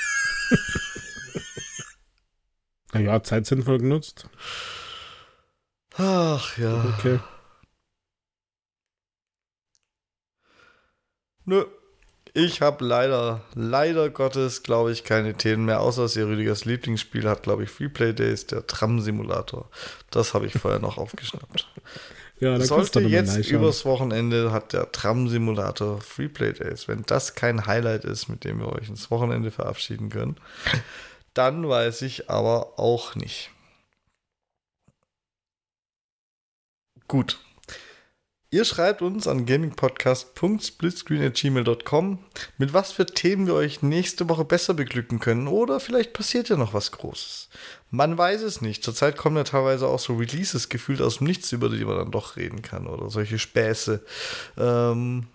Naja, Zeit sinnvoll genutzt. Ach ja. Okay. Nö. Ich habe leider, leider Gottes, glaube ich, keine Themen mehr, außer dass ihr Rüdigers Lieblingsspiel hat, glaube ich, Freeplay Days, der Tram-Simulator. Das habe ich vorher noch aufgeschnappt. Ja, dann Sollte du jetzt übers Wochenende hat der Tram-Simulator Freeplay Days. Wenn das kein Highlight ist, mit dem wir euch ins Wochenende verabschieden können, dann weiß ich aber auch nicht. Gut. Ihr schreibt uns an gamingpodcast punkt splitscreen at gmail punkt com, mit was für Themen wir euch nächste Woche besser beglücken können, oder vielleicht passiert ja noch was Großes. Man weiß es nicht. Zurzeit kommen ja teilweise auch so Releases gefühlt aus dem Nichts, über die man dann doch reden kann, oder solche Späße. Ähm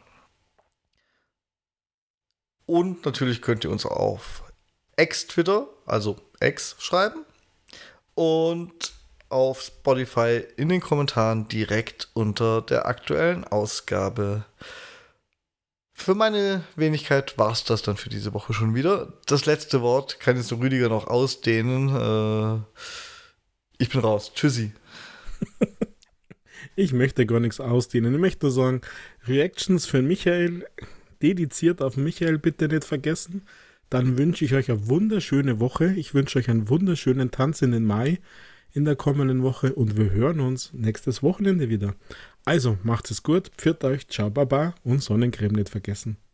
Und natürlich könnt ihr uns auf X-Twitter, also X, schreiben und auf Spotify in den Kommentaren direkt unter der aktuellen Ausgabe. Für meine Wenigkeit war es das dann für diese Woche schon wieder. Das letzte Wort kann jetzt Rüdiger noch ausdehnen. Äh, ich bin raus. Tschüssi. Ich möchte gar nichts ausdehnen. Ich möchte nur sagen, Reactions für Michael, dediziert auf Michael bitte nicht vergessen. Dann wünsche ich euch eine wunderschöne Woche. Ich wünsche euch einen wunderschönen Tanz in den Mai in der kommenden Woche und wir hören uns nächstes Wochenende wieder. Also, macht es gut, pfiat euch, ciao, baba und Sonnencreme nicht vergessen.